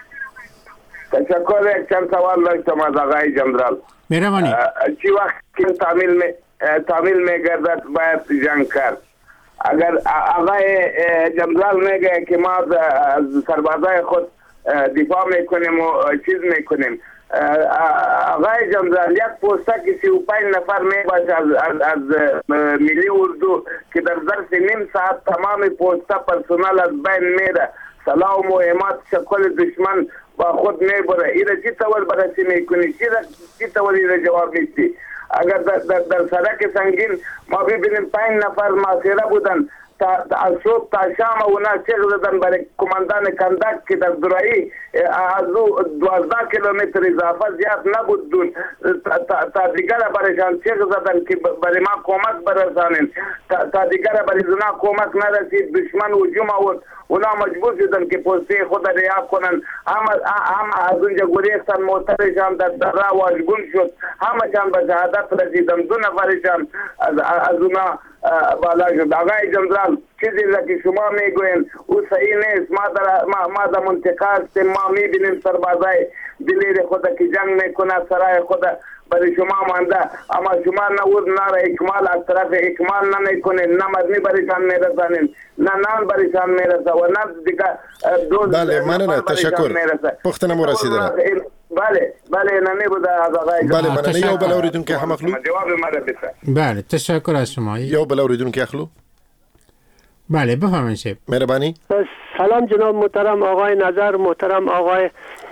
تشکر. یک چند سوال داشتم از آقای جنرال. مهربانی. چی وقت که تعمیل میگردد باید جنگ کرد؟ اگر آقای جنرال میگه که ما از سربازای خود دفاع میکنیم و چیز میکنیم، آقای جنرال یک پوسته که 35 نفر میباشه از ملی اردو که در ظرف نیم ساعت تمام پوسته پرسونال از بین میره، سلاح و مهمات شکل دشمن با خود میبره. ایره چی طور بررسی میکنی؟ چی طور ایره جواب میدی؟ اگر در سرک سنگین ما ببینیم 5 نفر ماسیره بودن از صبح تا شام اونا چیغ زدن برای کماندان کندک که در درایی از 12 کیلومتر اضافه زیاد نبود دون تا دیگر برایشان چیغ زدن که برای ما کمک برسانین، تا دیگر برای اونا کمک نرسید، دشمن هجوم آورد، اونا مجبور شدن که پوسته خود رعایت کنن. هم از اونجا گریختن، موترشان در دره واژگون شد، همشان به شهادت رسیدن. 2 نفرشان از اونا بالا شد. آقای جنرال چیزی را که شما میگوین او صحیح نیست. ما در منطقه هستیم، ما میبینیم سربازای دلیر خود که جنگ میکنه، سرای خود برای شما مانده، اما شما نور نار اکمال از طرف اکمال نمیکنین، نه مدنی برایشان میرسانین، نه نان برایشان میرسه و نه دیگه دوز. بله مننه. تشکر. پختنه مو رسیدنه. بله نمی بوده از آقای. بله مننه. یو بلا اوریدون که هم اخلو. جواب ما را بده. بله تشکر از شما. یو بلا اوریدون که اخلو. بله بفرمایید. مهربانی. سلام جناب محترم آقای نظر، محترم آقای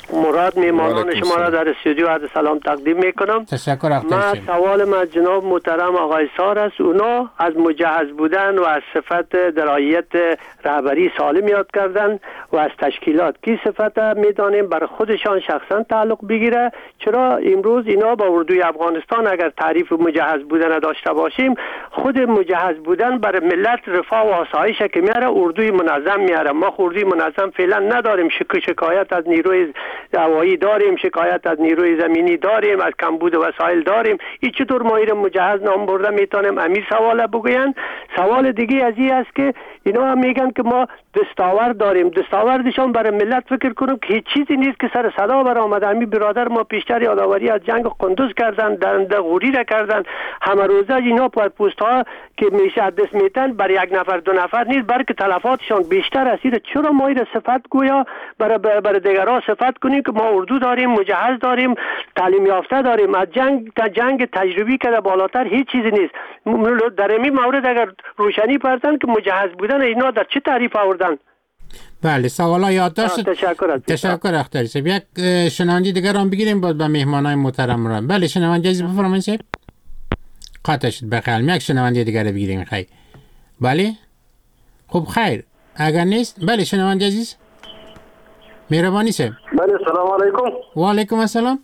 مراد میهمانان شما را در استودیو عرض سلام تقدیم میکنم. تشکر من سوال من جناب محترم آقای سار است. اونا از مجهز بودن و از صفت درایت رهبری سالم یاد کردن و از تشکیلات کی صفت میدانیم برای خودشان شخصا تعلق بگیره. چرا امروز اینا با اردوی افغانستان اگر تعریف مجهز بودن داشته باشیم، خود مجهز بودن برای ملت رفاه و آسایش که میاره اردوی منظم میاره. ما اردوی منظم فعلا نداریم. شکایت از نیروی هوایی داریم، شکایت از نیروی زمینی داریم، از کمبود وسایل داریم. این چطور ما این مجهز نام برده میتونیم؟ امیر سوال بگوین. سوال دیگه از این است که اینا هم میگن که ما دستاورد داریم. دستاوردشان برای ملت فکر کنم که هیچ چیزی نیست که سر صدا برآمد. همین برادر ما پیشتر یادآوری از جنگ قندوز کردن، درنده غوری را کردن. همه روزه اینا پست ها که میشه دست میتن برای یک نفر دو نفر نیست، بلکه تلفاتشان بیشتر است. چرا ما این صفت گویا برای دیگران صفت کنیم که ما اردو داریم، مجهز داریم، تعلیم یافته داریم؟ از جنگ تجربی که بالاتر هیچ چیزی نیست. در این مورد اگر روشنی پرتن که مجهز بودن اینا در چه تعریف آوردن؟ بله، سوالا یادداشت. تشکر اختری صاحب. یک شنونده دیگر هم بگیریم بعد به مهمانای محترم را. بله شنونده عزیز بفرمایید صاحب. قطع شد بخیر. یک شنونده دیگر بگیریم خیر. بله خب خیر اگر نیست. بله شنونده عزیز مهربانی صاحب. بله سلام علیکم. و علیکم السلام.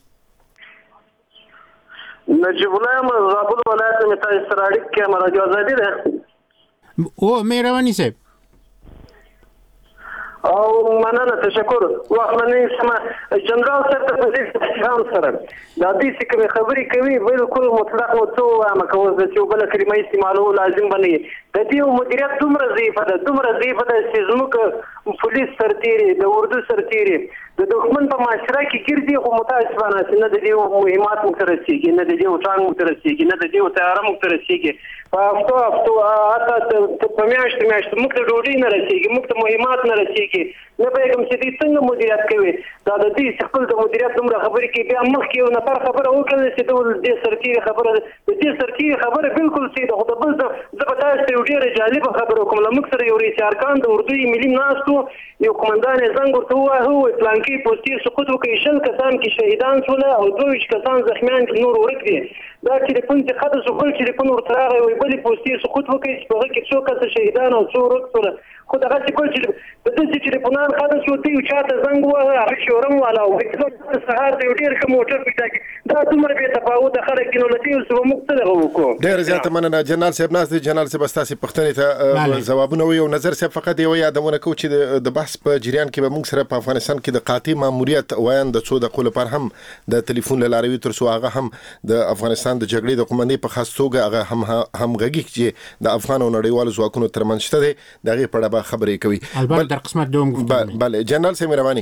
نجیب الله زابل ولایت متا استرالیک که مرا آزادی ده. او مهربانی صاحب. او مننه تشکر. واخلنی سم جنرال صاحب ته پیغام سره دا دې چې کوم خبرې کوي بالکل مطلق او تو ما کوم چې بل کلمه استعمالو لازم بني. د دې مدیریت دومره ضعیفه ده چې زموږ پولیس سرتیري د اردو سرتیري د دښمن په معاشره کې ګرځي خو متاسفانه چې نه د دې مهمات مترسيږي، نه د دې وټان مترسيږي، نه د دې تیار مترسيږي. په هفتو اته په میاشت موږ ته ډوډۍ نه رسیږي، موږ ته مهمات نه رسیږي. نه پیغام چې دې څنګه مدیریت کوي. دا د دې خپل د مدیریت دومره خبرې کې بیا مخکې یو نفر خبره وکړي چې د دې سرتیري خبره بالکل سي د خو بل د پتاست یو ډېر جالب خبره کوم. موږ سره یو رئیس ارکان د اردو ملي ناستو یو قومندان زنګ ورته وایو پلانکی پوسټي سقوط وکړي، 20 کسان کې شهیدان شول او 22 کسان زخمیان نور ورک دي. دا ټلیفون چې خاطر سو بل ټلیفون ورته راغی وي بلې پوسټي سقوط وکړي چې په هغه کې 100 کس شهیدان او 100 ورک شول. خو دا چې کول چې د دې ټلیفونان خاطر سو ته یو چاته زنګ وایي هغه شورم والا او سهار د ډیر ښه موټر پیدا کی. دا څومره به تفاوت خلک کې نو لته یو څه مختلف وکړو. ډیر زیاته مننه جنرال صاحب. ناز دی جنرال صاحب تاسو پښتنې ته ځوابونه وي او نظر صاحب فقط یو یادونه کو چې د بحث په جریان کې به موږ سره په افغانستان کې د قاطع ماموریت وایي د څو دقیقو لپاره هم د ټلیفون لاروي تر څو هغه هم د افغانستان د جګړې د قومندې په خاص توګه هغه هم غږی چې د افغان او نړیوالو ځواکونو ترمنځ شته دی دغه په اړه خبرې کوي. البته در قسمت دوم گفتم. بله جنرال صاحب مهربانی.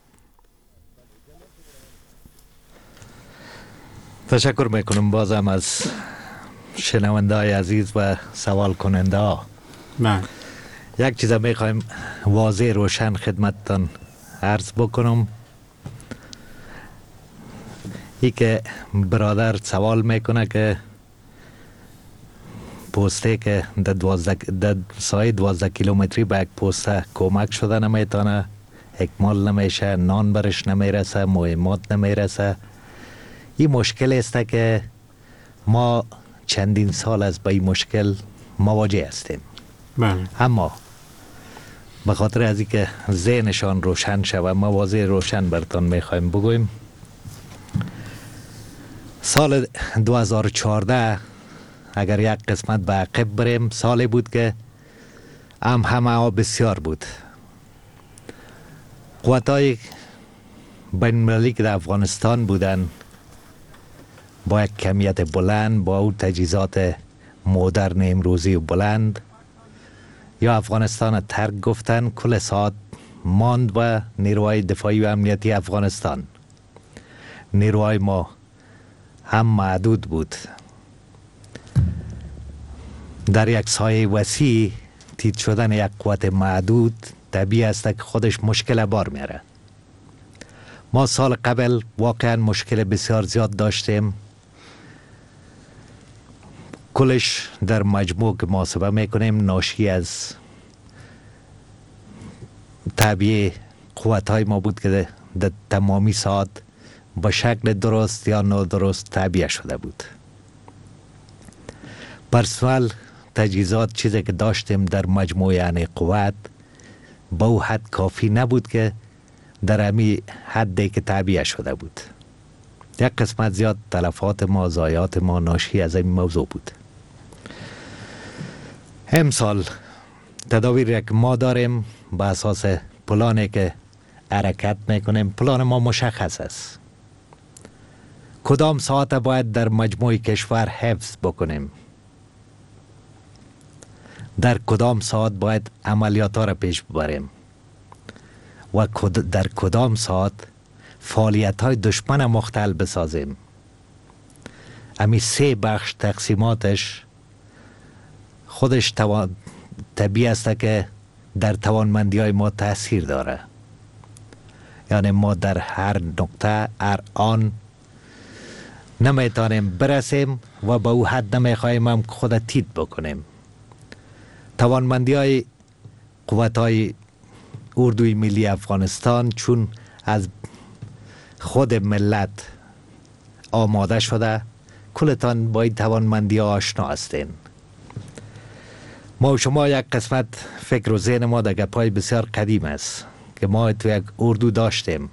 تشکر میکنم بازم از شنونده های عزیز و سوال کننده ها. یک چیز میخوایم واضح روشن خدمتتان عرض بکنم. ای که برادر سوال میکنه که پوسته که در سایه 12 کیلومتری به یک پوسته کمک شده نمیتونه، اکمال نمیشه، نان برش نمیرسه، مهمات نمیرسه. این مشکل است که ما چندین سال از با این مشکل مواجه هستیم. اما به خاطر از اینکه ذهنشان روشن شود ما واضح روشن برتان میخوایم بگویم. سال 2014 اگر یک قسمت به عقب بریم سالی بود که همه ها بسیار بود. قوتای بین المللی که در افغانستان بودن با یک کمیت بلند، با اون تجهیزات مدرن امروزی و بلند، یا افغانستان ترک گفتن کل ساعت ماند و نیروهای دفاعی و امنیتی افغانستان. نیروهای ما هم محدود بود. در یک سایه وسیع تیت شدن یک قوت محدود طبیعی است که خودش مشکل بار میاره. ما سال قبل واقعا مشکل بسیار زیاد داشتیم. کلش در مجموع که محاسبه میکنیم ناشی از طبیعی قوت‌های ما بود که در تمامی ساعت به شکل درست یا نادرست تعبیه شده بود. پرسنل تجهیزات چیزی که داشتیم در مجموعه یعنی قوت به او حد کافی نبود که در همی حدی که تعبیه شده بود. یک قسمت زیاد تلفات ما، ضایعات ما ناشی از این موضوع بود. امسال تدابیری که ما داریم به اساس پلانی که حرکت میکنیم، پلان ما مشخص است. کدام ساعت باید در مجموع کشور حفظ بکنیم، در کدام ساعت باید عملیات ها را پیش ببریم و در کدام ساعت فعالیت های دشمن مختل بسازیم. امی 3 بخش تقسیماتش خودش طبیعی است که در توانمندی های ما تاثیر داره. یعنی ما در هر نقطه هر آن نمیتونیم برسیم و به او حد نمیخواهیم هم خود تیت بکنیم. توانمندی های قوت های اردوی ملی افغانستان چون از خود ملت آماده شده، کلتان با این توانمندی ها آشنا هستین. ما و شما یک قسمت فکر و ذهن ما در گپای بسیار قدیم است که ما تو یک اردو داشتیم.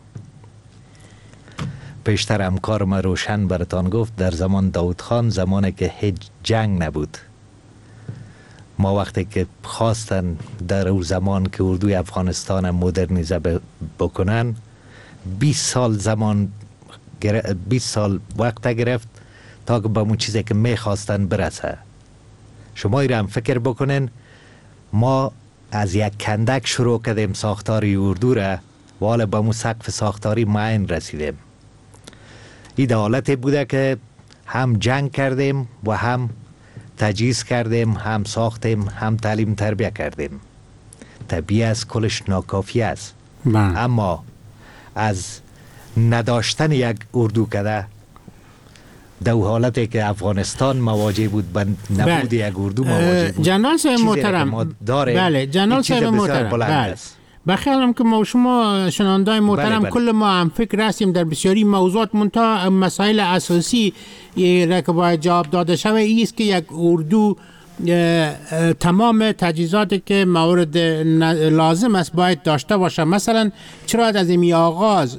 پیشتر همکار ما روشن براتان گفت در زمان داود خان، زمانی که هیچ جنگ نبود، ما وقتی که خواستن در اون زمان که اردوی افغانستان مدرنیزه بکنن 20 سال وقت گرفت تا که به اون چیزی که میخواستن برسه. شما ایران فکر بکنین، ما از یک کندک شروع کردیم ساختاری اردو را و حالا به اون سقف ساختاری معین رسیدیم. این حالتی بوده که هم جنگ کردیم و هم تجهیز کردیم، هم ساختیم، هم تعلیم تربیه کردیم. طبیعی است کلش ناکافی است. اما از نداشتن یک اردو کده در حالتی که افغانستان مواجه بود به نبود یک اردو مواجه بود. جنرال صاحب محترم، بله جنرال صاحب محترم، بله بخیالم که ما شما شنوندای محترم کل ما هم فکر هستیم در بسیاری موضوعات، منتها مسائل اساسی را که باید جواب داده شود ایست که یک اردو تمام تجهیزاتی که مورد لازم است باید داشته باشه. مثلا چرا از این آغاز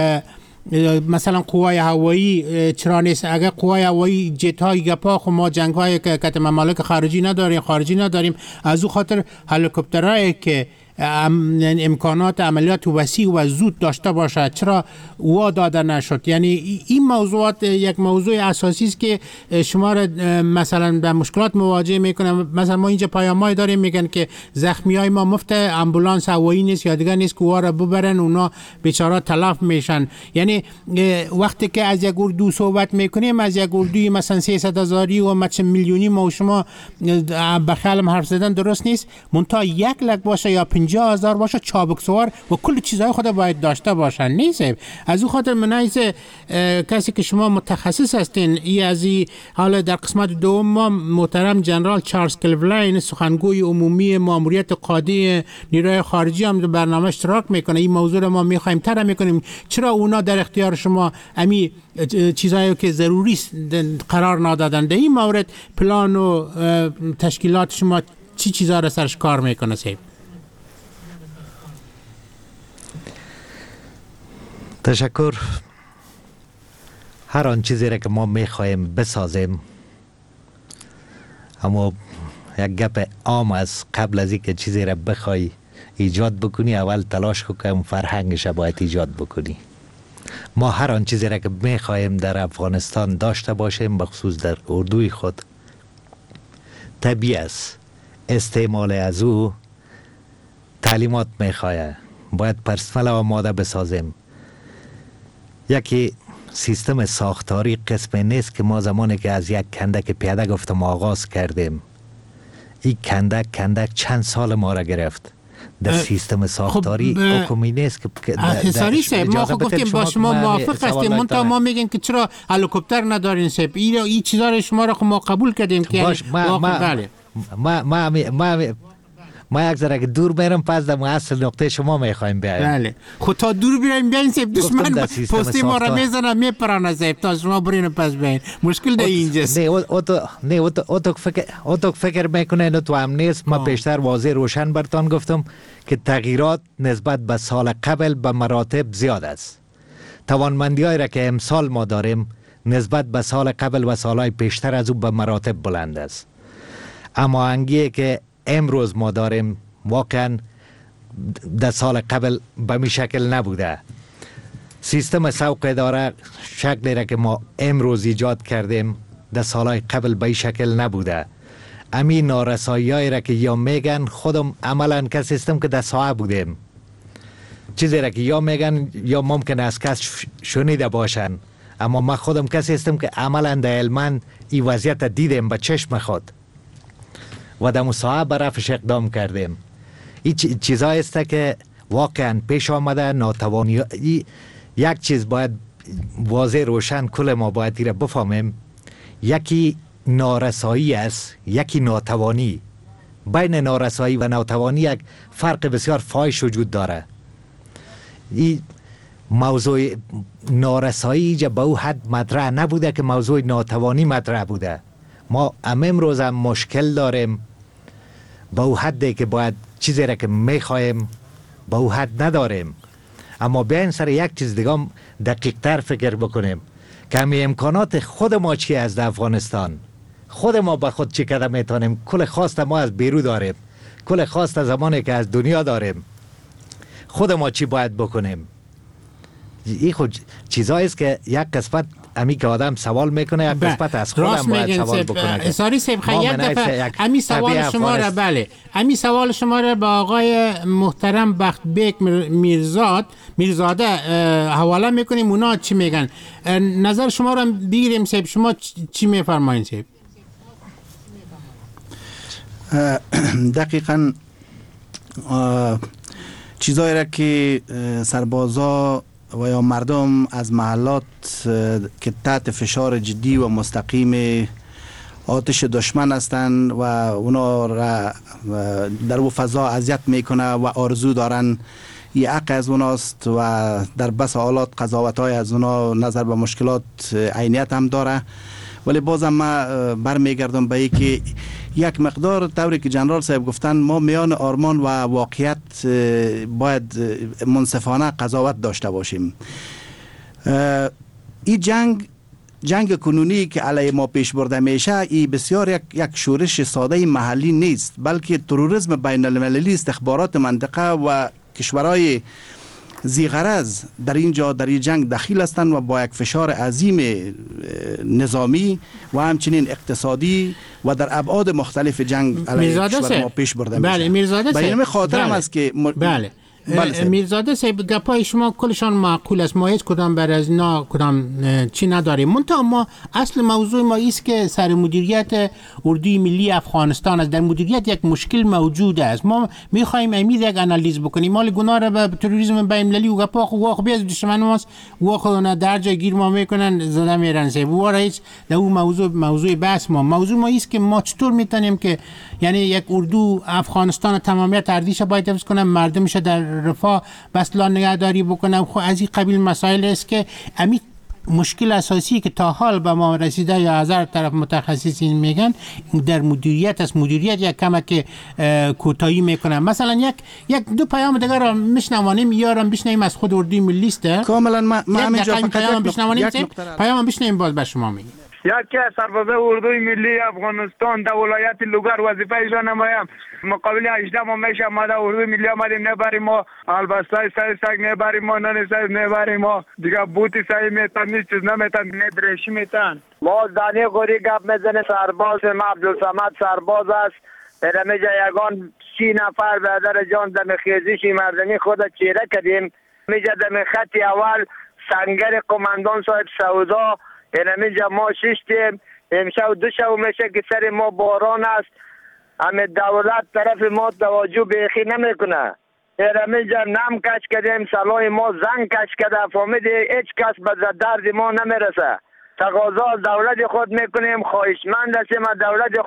مثلا قوای هوایی چرا نیست؟ اگر قوای هوایی جت های گپا خو ما جنگ های که ممالک خارجی نداریم، از او خاطر هلیکوپترهایی که امکانات عملیات وسیع و زود داشته باشد چرا وا داده نشد؟ یعنی این موضوعات یک موضوع اساسی است که شما را مثلا به مشکلات مواجه میکنه. مثلا ما اینجا پیامای داریم میگن که زخمی های ما مفت امبولانس هوایی نیست یا دیگر نیست که اونا را ببرن، اونا بیچاره تلف میشن. یعنی وقتی که از یک اردو صحبت میکنیم، از یک اردوی مثلا 300,000 و مثلا میلیونی ما و شما بخیالم حرف زدن درست نیست، منتها 1 لک باشه یا 50,000 باشه چابک سوار و کل چیزهای خود باید داشته باشن. نیست از او خاطر منایز کسی که شما متخصص هستین ای از حالا در قسمت دوم ما محترم جنرال چارلز کلولین سخنگوی عمومی ماموریت قاده نیروی خارجی هم در برنامه اشتراک میکنه. این موضوع رو ما میخوایم طرح میکنیم چرا اونا در اختیار شما امی چیزایی که ضروری قرار ندادن. در این مورد پلان و تشکیلات شما چی چیزا را سرش کار میکنه صاحب؟ تشکر. هر آن چیزی را که ما میخواهیم بسازیم، اما یک گپ عام است، قبل از اینکه چیزی را بخوای ایجاد بکنی اول تلاش کنی فرهنگش باید ایجاد بکنی. ما هر آن چیزی را که میخواهیم در افغانستان داشته باشیم، بخصوص در اردوی خود، طبیعی است استعمال از او تعلیمات میخواه، باید پرسنل آماده بسازیم. یکی سیستم ساختاری قسم نیست که ما زمانی که از یک کندک پیاده گفتم آغاز کردیم، این کندک چند سال ما را گرفت. در سیستم ساختاری حکومی نیست که حساری صاحب ما خود گفتیم با شما موافق هستیم، منتها ما میگیم که چرا هلیکوپتر ندارین صاحب؟ این چیزا رو شما را ما قبول کردیم که ما یک ذره دور میرم پس در اصل نقطه شما میخوایم بیایم. بله خود تا دور بیایم بیاین سیب دشمن پستی ما را میزنه میپرانه سیب تا شما برین پس بیاین مشکل در اینجاست. نه او تو فکر میکنه نه تو هم نیست. ما پیشتر واضح روشن برتان گفتم که تغییرات نسبت به سال قبل به مراتب زیاد است. توانمندی هایی را که امسال ما داریم نسبت به سال قبل و سالهای پیشتر از او به مراتب بلند است. اما انگیه که امروز ما داریم واقعا در سال قبل به می شکل نبوده. سیستم سوق اداره شکلی را که ما امروز ایجاد کردیم در سالهای قبل به این شکل نبوده. امی نارسایی هایی را که یا میگن خودم عملا که سیستم که در ساعه بودیم چیزی را که یا میگن یا ممکن است کس شنیده باشن، اما ما خودم که سیستم که عملا در علمان این وضعیت دیدیم به چشم خود و در مساعه برافش اقدام کردیم. این چیزایی است که واقعا پیش آمده. ناتوانی یک چیز باید واضح روشن کل ما باید ایره بفهمیم، یکی نارسایی است یکی ناتوانی. بین نارسایی و ناتوانی یک فرق بسیار فاحش وجود داره. این موضوع نارسایی جا به او حد مطرح نبوده که موضوع ناتوانی مطرح بوده. ما امروز هم مشکل داریم به او حدی که باید چیزی را که میخوایم به او حد نداریم. اما بیاین سر یک چیز دیگه دقیق تر فکر بکنیم که همه امکانات خود ما چی از افغانستان، خود ما به خود چی کده میتونیم. کل خواست ما از بیرون داریم، کل خواست زمانی که از دنیا داریم. خود ما چی باید بکنیم؟ این خود چیزایی است که یک قسمت امی که آدم سوال میکنه، یک قسمت از خودم باید سوال بکنه. ساری صاحب یک دفعه امی سوال شما را امی سوال شما را به آقای محترم بختبیک میرزاده حواله میکنیم. اونا چی میگن؟ نظر شما را بگیریم صاحب. شما چی میفرمایین صاحب؟ دقیقاً چیزایی را که سربازا و یا مردم از محلات که تحت فشار جدی و مستقیم آتش دشمن هستند و اونا را در او فضا اذیت میکنه و آرزو دارن این حق از اوناست و در بس حالات قضاوت های از اونا نظر به مشکلات عینیت هم داره. ولی بازم ما برمیگردم به اینکه یک مقدار طوری که جنرال صاحب گفتن ما میان آرمان و واقعیت باید منصفانه قضاوت داشته باشیم. این جنگ کنونی که علیه ما پیش برده میشه این بسیار یک شورش ساده محلی نیست، بلکه تروریسم بین المللی، استخبارات منطقه و کشورهای زیغرض در اینجا در این جنگ دخیل هستند و با یک فشار عظیم نظامی و همچنین اقتصادی و در ابعاد مختلف جنگ علیه کشور ما پیش برده میشه. بله میرزاده صاحب. به این خاطرم است که بله میرزاده صاحب گپای شما کلشان معقول است. ما هیچ کدام بر از اینا کدام چی نداریم. منتها ما اصل موضوع ما است که سر مدیریت اردوی ملی افغانستان است. در مدیریت یک مشکل موجود است. ما میخوایم امید یک انالیز بکنیم. مال گناه را به تروریسم بین المللی و گپا خو واخ بیز دشمن ماست و خودنا در جای گیر ما میکنن زده میرن سه و رئیس در اون موضوع بحث موضوع ما است که ما چطور میتونیم که یعنی یک اردو افغانستان تمامیت ارزش باید حفظ کنه، مردمش در رفاه بسلا نگهداری بکنم. خب از این قبیل مسائل است که امی مشکل اساسی که تا حال به ما رسیده یا از هر طرف متخصصین میگن در مدیریت است. مدیریت یک کمک کوتاهی میکنه. مثلا یک دو پیام دیگر را میشنوانیم یارم بشنویم از خود اردوی ملی است. کاملا ما همینجا پیام بشنوانیم. پیام بشنویم باز به شما میگیم. یکی از سربازه اردوی ملی افغانستان در ولایت لوگر وظیفه اجرا نمایم. مقابل 18 ما میشه آمده اردوی ملی آمدیم نبریم ما البسته سگ نبریم ما نان سگ نبریم ما دیگه بوتی سعی میتن نیست چیز نمیتن ندرشی میتن. ما دانی غوری گپ میزنه سرباز ما عبدالصمد سرباز است. میجا یگان 30 نفر برادر جان دم خیزشی مردمی خود چیره کردیم. میجا دم خط اول سنگر قماندان صاحب سودا اینجا ما ششتیم. امشب دو شب میشه که سر ما باران است. همه دولت طرف ما توجه بیخی نمیکنه. اینجا نم کش کردیم سلای ما زنگ کش کرده فهمیدی هیچ کس به درد ما نمیرسه. تقاضا دولت خود میکنیم خواهشمند هستیم دولت خود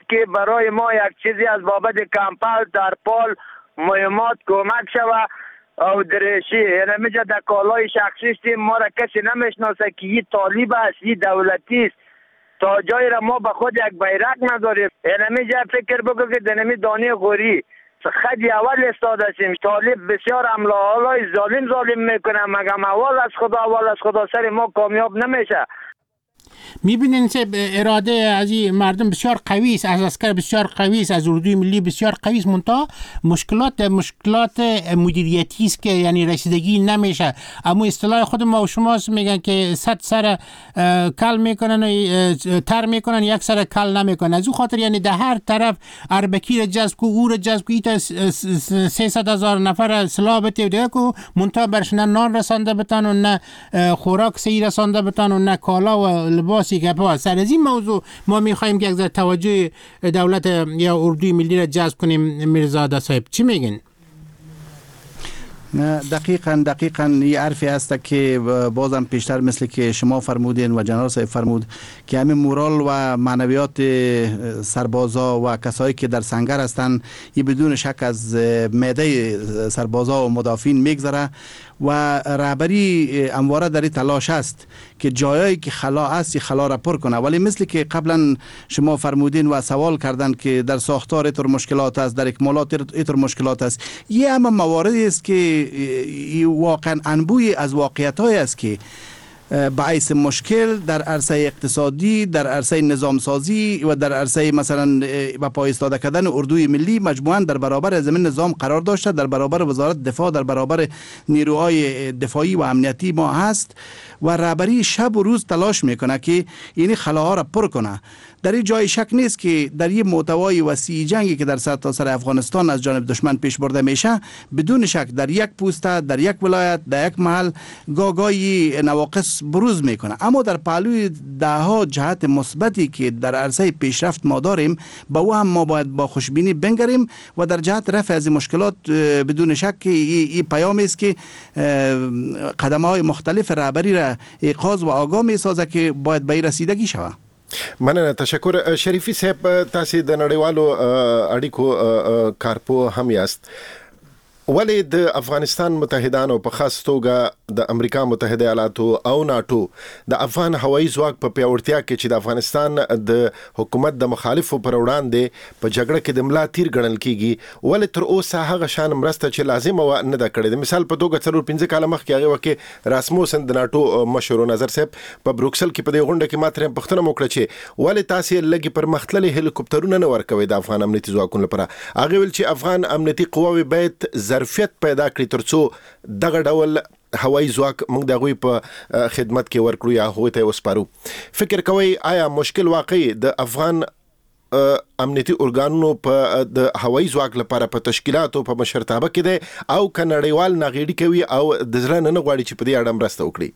که برای ما یک چیزی از بابت کمپل ترپال مهمات کمک شود او درشی. یعنی میجا در کالای شخصی ما را کسی نمیشناسه که یه طالب است یه دولتی است تا جایی را ما به خود یک بیرق نداریم. یعنی میجا فکر بگو که دنمی دانی غوری خدی اول استاده سیم طالب بسیار حمله ظالم میکنه مگم اول از خدا سر ما کامیاب نمیشه. میبینین که اراده از این مردم بسیار قوی است، از عسکر بسیار قوی است، از اردوی ملی بسیار قوی است، منتها مشکلات مدیریتی است که یعنی رسیدگی نمیشه. اما اصطلاح خود ما و شماست میگن که 100 سر کل میکنن و تر میکنن یک سر کل نمیکنن. از اون خاطر یعنی در هر طرف اربکی را جذب کو او را جذب کو ایتا 300,000 نفر سلاح بده دیگه کو منتها برش نه نان رسانده بتن و نه خوراک صحیح رسانده بتن و نه کالا و لباسی که پاس. سر از این موضوع ما میخوایم که یک ذره توجه دولت یا اردوی ملی را جذب کنیم. میرزاده صاحب چی میگن؟ دقیقاً یه حرفی هست که بازم پیشتر مثل که شما فرمودین و جنرال صاحب فرمود که همین مورال و معنویات سربازا و کسایی که در سنگر هستن یه بدون شک از معده سربازا و مدافعین میگذره و رهبری امواره در تلاش است که جایی که خلا است خلا را پر کنه. ولی مثل که قبلا شما فرمودین و سوال کردن که در ساختار اینطور مشکلات است، در اکمالات اینطور مشکلات است، یه همه مواردی است که واقعا انبوی از واقعیت‌های است که باعث مشکل در عرصه اقتصادی، در عرصه نظام سازی و در عرصه مثلا با پای ایستاده کردن اردوی ملی مجموعاً در برابر زمین نظام قرار داشته، در برابر وزارت دفاع، در برابر نیروهای دفاعی و امنیتی ما هست و رهبری شب و روز تلاش میکنه که این خلاها را پر کنه. در این جای شک نیست که در این محتوای وسیع جنگی که در سرتاسر افغانستان از جانب دشمن پیش برده میشه بدون شک در یک پوسته، در یک ولایت، در یک محل گاگای نواقص بروز میکنه. اما در پهلوی دهها جهت مثبتی که در عرصه پیشرفت ما داریم با او هم ما باید با خوشبینی بنگریم و در جهت رفع از مشکلات بدون شک این پیامی است که قدم‌های مختلف رهبری را ایقاظ و آگاه میسازه که باید به رسیدگی شود. مننه، تشکر. شریفی صاحب تاسو د نړیوالو اړیکو کارپو هم یاست. ولې د افغانستان متحدانو په خاص توګه د امریکا متحده ایالاتو او ناتو د افغان هوایي ځواک په پیاوړتیا کې چې د افغانستان د حکومت د مخالفو پر وړاندې په جګړه کې د ملا تیر ګڼل کیږي، ولې تر اوسه هغه شان مرسته چې لازمه و نه ده کړې؟ د مثال په توګه 4-5 کاله مخکې هغه وخت راسموسن د ناتو مشر نظر صاحب په بروکسل کې په دې غونډه کې ماته پوښتنه وکړه چې ولې تاسو لګي پر مختللي هلیکوپټرونه نه ورکوي د افغان امنیتي ځواکونو لپاره. هغه ویل چې افغان امنیتي قواوې باید ظرفیت پیدا کړي ترڅو دغه ډول هوایي ځواک موږ د غوي په خدمت کې ورکړو یا هغوی ته وسپارو. فکر کوي آیا مشکل واقعي د افغان امنیتي ارګانونو په د هوایي ځواک لپاره په تشکیلاتو په مشرتابه کې دی او که نړیوال ناغېړي کوي او د زړه نه غواړي چې په دې اړه مرسته وکړي؟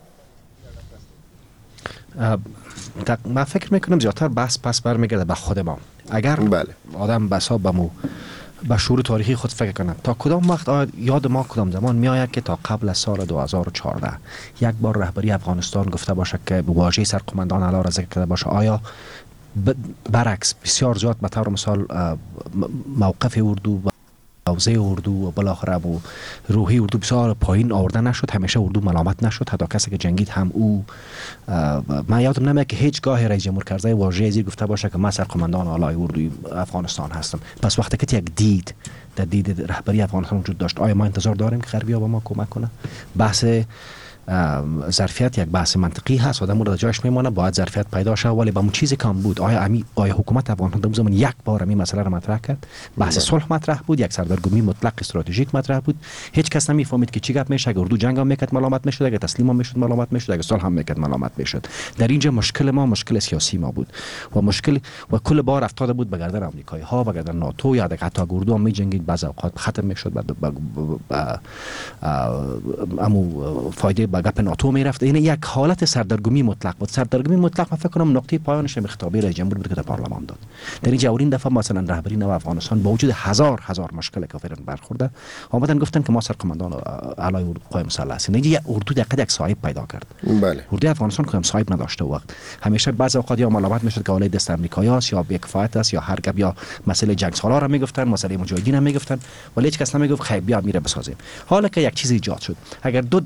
من فکر میکنم زیادتر بحث پس برمیگرده به خود ما. اگر آدم بسا به شعور تاریخی خود فکر کنه تا کدام وقت یاد ما کدام زمان میآید که تا قبل از سال 2014 یک بار رهبری افغانستان گفته باشه که واژه سرقماندان علا را ذکر کرده باشه؟ آیا برعکس بسیار زیاد به طور مثال موقف اردو و حوزه اردو و بالاخره روحی اردو بسیار پایین آورده نشد؟ همیشه اردو ملامت نشد؟ حتی کسی که جنگید هم او من یادم نمیاد که هیچگاه رئیس جمهور کرزی واژه زیر گفته باشه که من سرقماندان اعلی اردوی افغانستان هستم. پس وقتی که یک دید رهبری افغانستان وجود داشت، آیا ما انتظار داریم که غربی‌ها به ما کمک کنه؟ بحث ظرفیت یک بحث منطقی هست، آدم رو جایش میمونه، باید ظرفیت پیدا شه، ولی با اون چیزی کم بود. آیا حکومت افغانستان در زمان یک بار این مسئله رو مطرح کرد؟ بحث صلح مطرح بود، یک سردرگمی مطلق استراتژیک مطرح بود. هیچ کس نمیفهمید که چی گپ میشه. اگه اردو جنگ هم میکرد ملامت میشد، اگه تسلیم هم میشد ملامت میشد، اگه صلح هم میکرد ملامت میشد. در اینجا مشکل ما مشکل سیاسی ما بود و مشکل و کل بار افتاده بود به گردن آمریکایی ها و گردن ناتو، یا حتی اردو هم میجنگید بعضی اوقات ختم میشد، بعد فایده به گپ ناتو میرفت. این یک حالت سردرگمی مطلق بود. سردرگمی مطلق من فکر کنم نقطه پایانش خطابه رئیس جمهور بود که در پارلمان داد. در این جواب این دفعه مثلا رهبری نو افغانستان با وجود هزار مشکل که فعلا برخورده آمدن گفتن که ما سرقماندان اعلای قوای مسلح هستیم. اینجا اردو دقیقاً یک صاحب پیدا کرد. بله. اردو افغانستان که هم صاحب نداشته وقت همیشه بعض اوقات یا ملامت میشد که اولای دست آمریکایی است یا بی‌کفایت است یا هر گپ یا مسئله جنگ سالار را میگفتن، مسئله مجاهدین هم میگفتن، ولی هیچ کس نمیگفت خیلی بیا میره بسازیم. حالا که یک چیز ایجاد شد اگر دو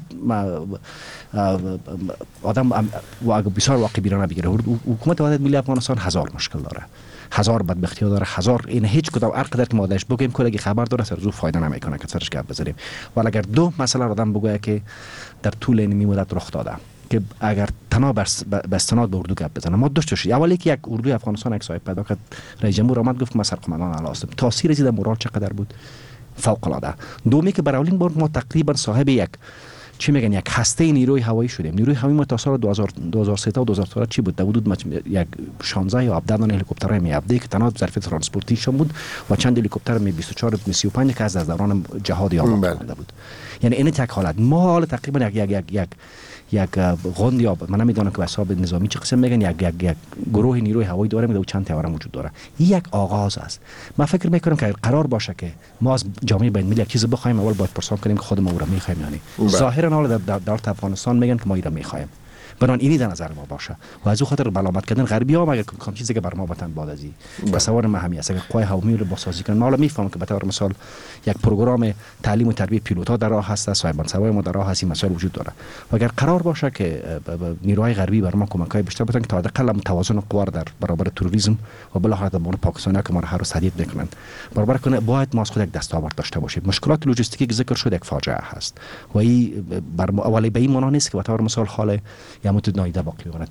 آدم و اگر بسیار واقع بیرانه بگیره حکومت وحدت ملی افغانستان هزار مشکل داره، هزار بدبختی داره، هزار این هیچ کدام هر قدر که ما داشت بگیم کلگی خبر داره سر زو فایده نمیکنه که سرش گپ بزنیم. ولی اگر دو مسئله آدم بگه که در طول این مدت رخ داده که اگر تنها به استناد به اردو گپ بزنه ما داشته شد اولی که یک اردوی افغانستان یک صاحب پیدا کرد رئیس جمهور آمد گفت ما سرقماندان اعلی هستیم. تاثیر زیاد مورال چقدر بود؟ فوق العاده. دومی که برای اولین بار ما تقریبا صاحب یک چی میگن یک هسته نیروی هوایی شدیم. نیروی هوایی ما تا سال 2003 تا 2004 چی بود؟ حدود یک 16 یا 17 دانه هلیکوپترهای می که تنها ظرف ترانسپورتیشن بود و چند هلیکوپتر می 24 می 35 که از دوران جهاد یاد مانده بود. یعنی این یک حالت ما حال تقریبا یک غوند یا من نمیدونم که به حساب نظامی چه قسم میگن یک گروه نیروی هوایی داره و چند تیاره موجود داره. این یک آغاز است. من فکر میکنم که قرار باشه که ما از جامعه بین المللی یک چیز بخوایم اول باید پرسان کنیم که خود ما او را میخوایم یعنی ظاهرا حالا در افغانستان میگن که ما این را میخوایم بران اینی در نظر ما باشه و از او خاطر ملامت کردن غربی ها مگر کم چیزی که بر ما وطن باد ازی تصور مهمی است. اگر قوای هوایی رو بازسازی کنن ما حالا میفهمم که به طور مثال یک پروگرام تعلیم و تربیت پیلوتا در راه هست، صاحبان سوای ما در راه هست، مسائل وجود داره و اگر قرار باشه که نیروهای غربی بر ما کمکای بیشتر بکنن که تا حداقل توازن قوا در برابر تروریسم و بالاخره در مورد پاکستان که ما هر روز تهدید میکنن برابر کنه باید ما از خود یک دستاورد داشته باشیم. مشکلات لوجستیکی که ذکر شد یک فاجعه هست و این اولی به این معنا نیست که به طور مثال حال یا متنایده باقی بماند.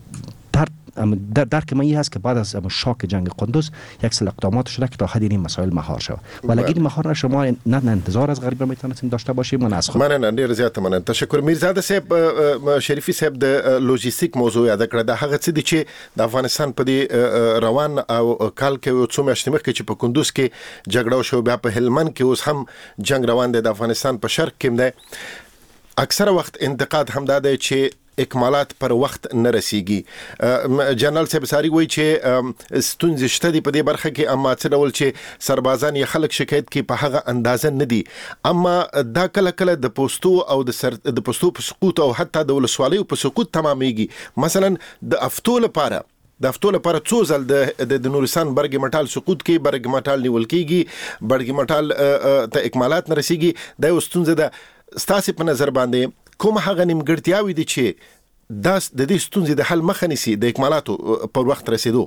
درک من این هست که بعد از شاک جنگ قندوز یک سری اقدامات شده که تا حدی این مسائل مهار شود ولی اگه مهار نشه ما نه انتظار از غرب میتونیم داشته باشیم نه از خود. من ډیر زیات مننه. تشکر میرزاده صاحب. شریفی صاحب د لوجستیک موضوع یاد کړه د هغه څه دي چې د افغانستان په دې روان او کال کې یو څو میاشتې مخکې چې په کندوز کې جګړه شو بیا په هلمند کې اوس هم جنگ روان دی د افغانستان په شرق کې دی. اکثر وخت انتقاد هم دا دی چې اکمالات پر وخت نه رسیږي. جنرال صاحب ساری وایي چې ستونزې شته دي په دې برخه کې اما څه ډول چې سربازان یا خلک شکایت کوي په هغه اندازه نه دي اما دا کله کله د پوستو او د پوستو په سقوط او حتی د ولسوالیو په سقوط تمامېږي. مثلا د افتو لپاره څو ځل د نورستان برګ مټال سقوط کې برګ مټال نیول کېږي برګ مټال ته اکمالات نه رسیږي. دا یو ستونزه ده. ستاسو په نظر باندې کوم هغه نیمګړتیاوې دي چې د دې ستونزې د حل مخه نیسي د اکمالاتو پر وخت رسیدو؟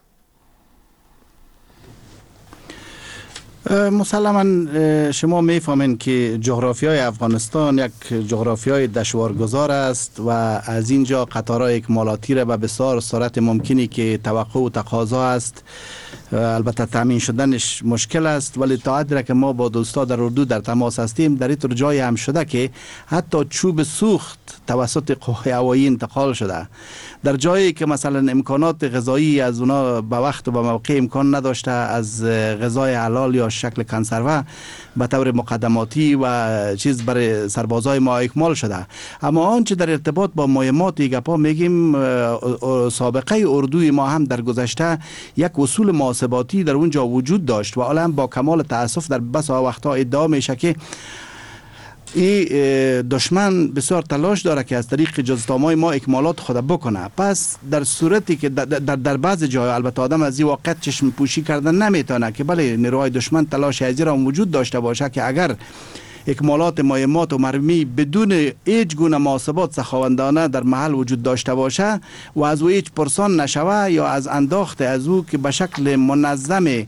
مسلما شما میفهمین که جغرافیای افغانستان یک جغرافیای دشوارگذار است و از اینجا قطارهای اکمالاتی را به بسیار سرعت ممکنی که توقع و تقاضا است البته تامین شدنش مشکل است ولی تا حدی که ما با دوستا در اردو در تماس هستیم در اینطور جای هم شده که حتی چوب سوخت توسط قوای هوایی انتقال شده در جایی که مثلا امکانات غذایی از اونا به وقت و به موقع امکان نداشته از غذای حلال یا شکل کنسروه به طور مقدماتی و چیز برای سربازای ما اکمال شده. اما آنچه در ارتباط با مهمات گپا میگیم سابقه اردوی ما هم در گذشته یک اصول محاسباتی در اونجا وجود داشت و الان با کمال تاسف در بسا وقتها ادعا میشه که این دشمن بسیار تلاش داره که از طریق جزتامای ما اکمالات خود بکنه. پس در صورتی که در بعض جای البته آدم از این واقع چشم پوشی کردن نمیتونه که بله نیروهای دشمن تلاش ازی را وجود داشته باشه که اگر اکمالات مهمات و مرمی بدون هیچ گونه محاسبات سخاوندانه در محل وجود داشته باشه و از او هیچ پرسان نشوه یا از انداخت از او که به شکل منظم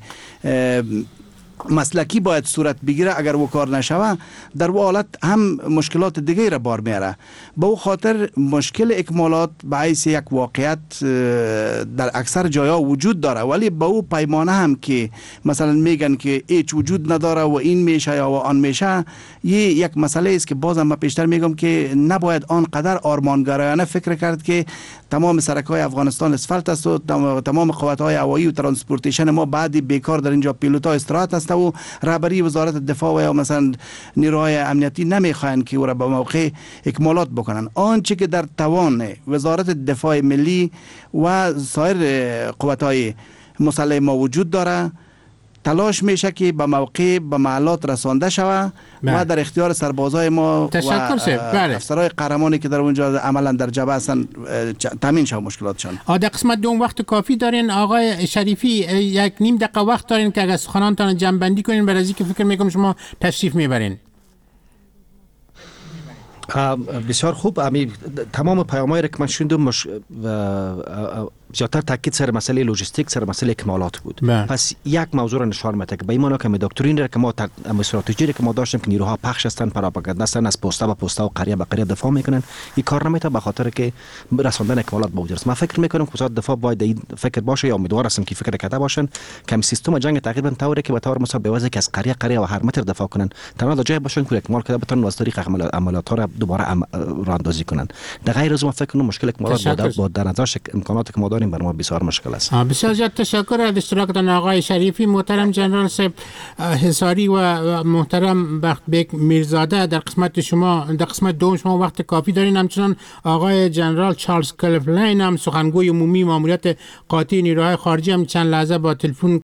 مسلکی باید صورت بگیره اگر و کار نشوه در و حالت هم مشکلات دیگه را بار میاره. با او خاطر مشکل اکمالات به حیث یک واقعیت در اکثر جایا وجود داره ولی با او پیمانه هم که مثلا میگن که هیچ وجود نداره و این میشه یا آن میشه یک مسئله است که بازم من پیشتر میگم که نباید آنقدر آرمانگرایانه فکر کرد که تمام سرک‌های افغانستان اسفالت است و تمام قوت‌های هوایی و ترانسپورتیشن ما بعدی بیکار در اینجا پیلوتا استراحت است و رهبری وزارت دفاع و یا مثلا نیروهای امنیتی نمیخواین که او را به موقع اکمالات بکنن. آنچه که در توان وزارت دفاع ملی و سایر قوت‌های مسلح ما وجود داره تلاش میشه که به موقع به محلات رسانده شود و در اختیار سربازای ما و افسرهای قهرمانی که در اونجا عملا در جبهه هستن تامین شود مشکلاتشان. در قسمت دوم وقت کافی دارین آقای شریفی؟ یک نیم دقیقه وقت دارین که اگر سخنانتان جمع بندی کنین برای اینکه فکر میکنم شما تشریف میبرین. بسیار خوب. تمام پیام‌هایی که من شنیدم زیادتر تاکید سر مسئله لوجستیک، سر مسئله اکمالات بود. پس یک موضوع را نشان میده که به ایمان که دکترین را که ما استراتژی را که ما داشتیم که نیروها پخش هستند، پراپاگاندا هستند، از پست به پست و قریه به قریه دفاع میکنن، این کار نمیتونه به خاطر که رساندن اکمالات به وجود است. من فکر میکنم که وزارت دفاع باید این فکر باشه یا امیدوار هستم که فکر کرده باشن که سیستم جنگ تقریبا طوری که به طور مساوی به که از قریه و هر متر دفاع کنن، تنها جای باشن که اکمال کرده بتونن از طریق عملیات را دوباره راندازی کنن. در غیر از اون فکر کنم مشکل اکمالات با در نظر امکاناتی که ما داریم بر ما بسیار مشکل است. بسیار زیاد تشکر از اشتراکتان آقای شریفی، محترم جنرال صاحب حصاری و محترم بختبک میرزاده. در قسمت شما در قسمت دوم شما وقت کافی دارین. همچنان آقای جنرال چارلز کلفلین هم سخنگوی عمومی ماموریت قاطع نیروهای خارجی هم چند لحظه با تلفن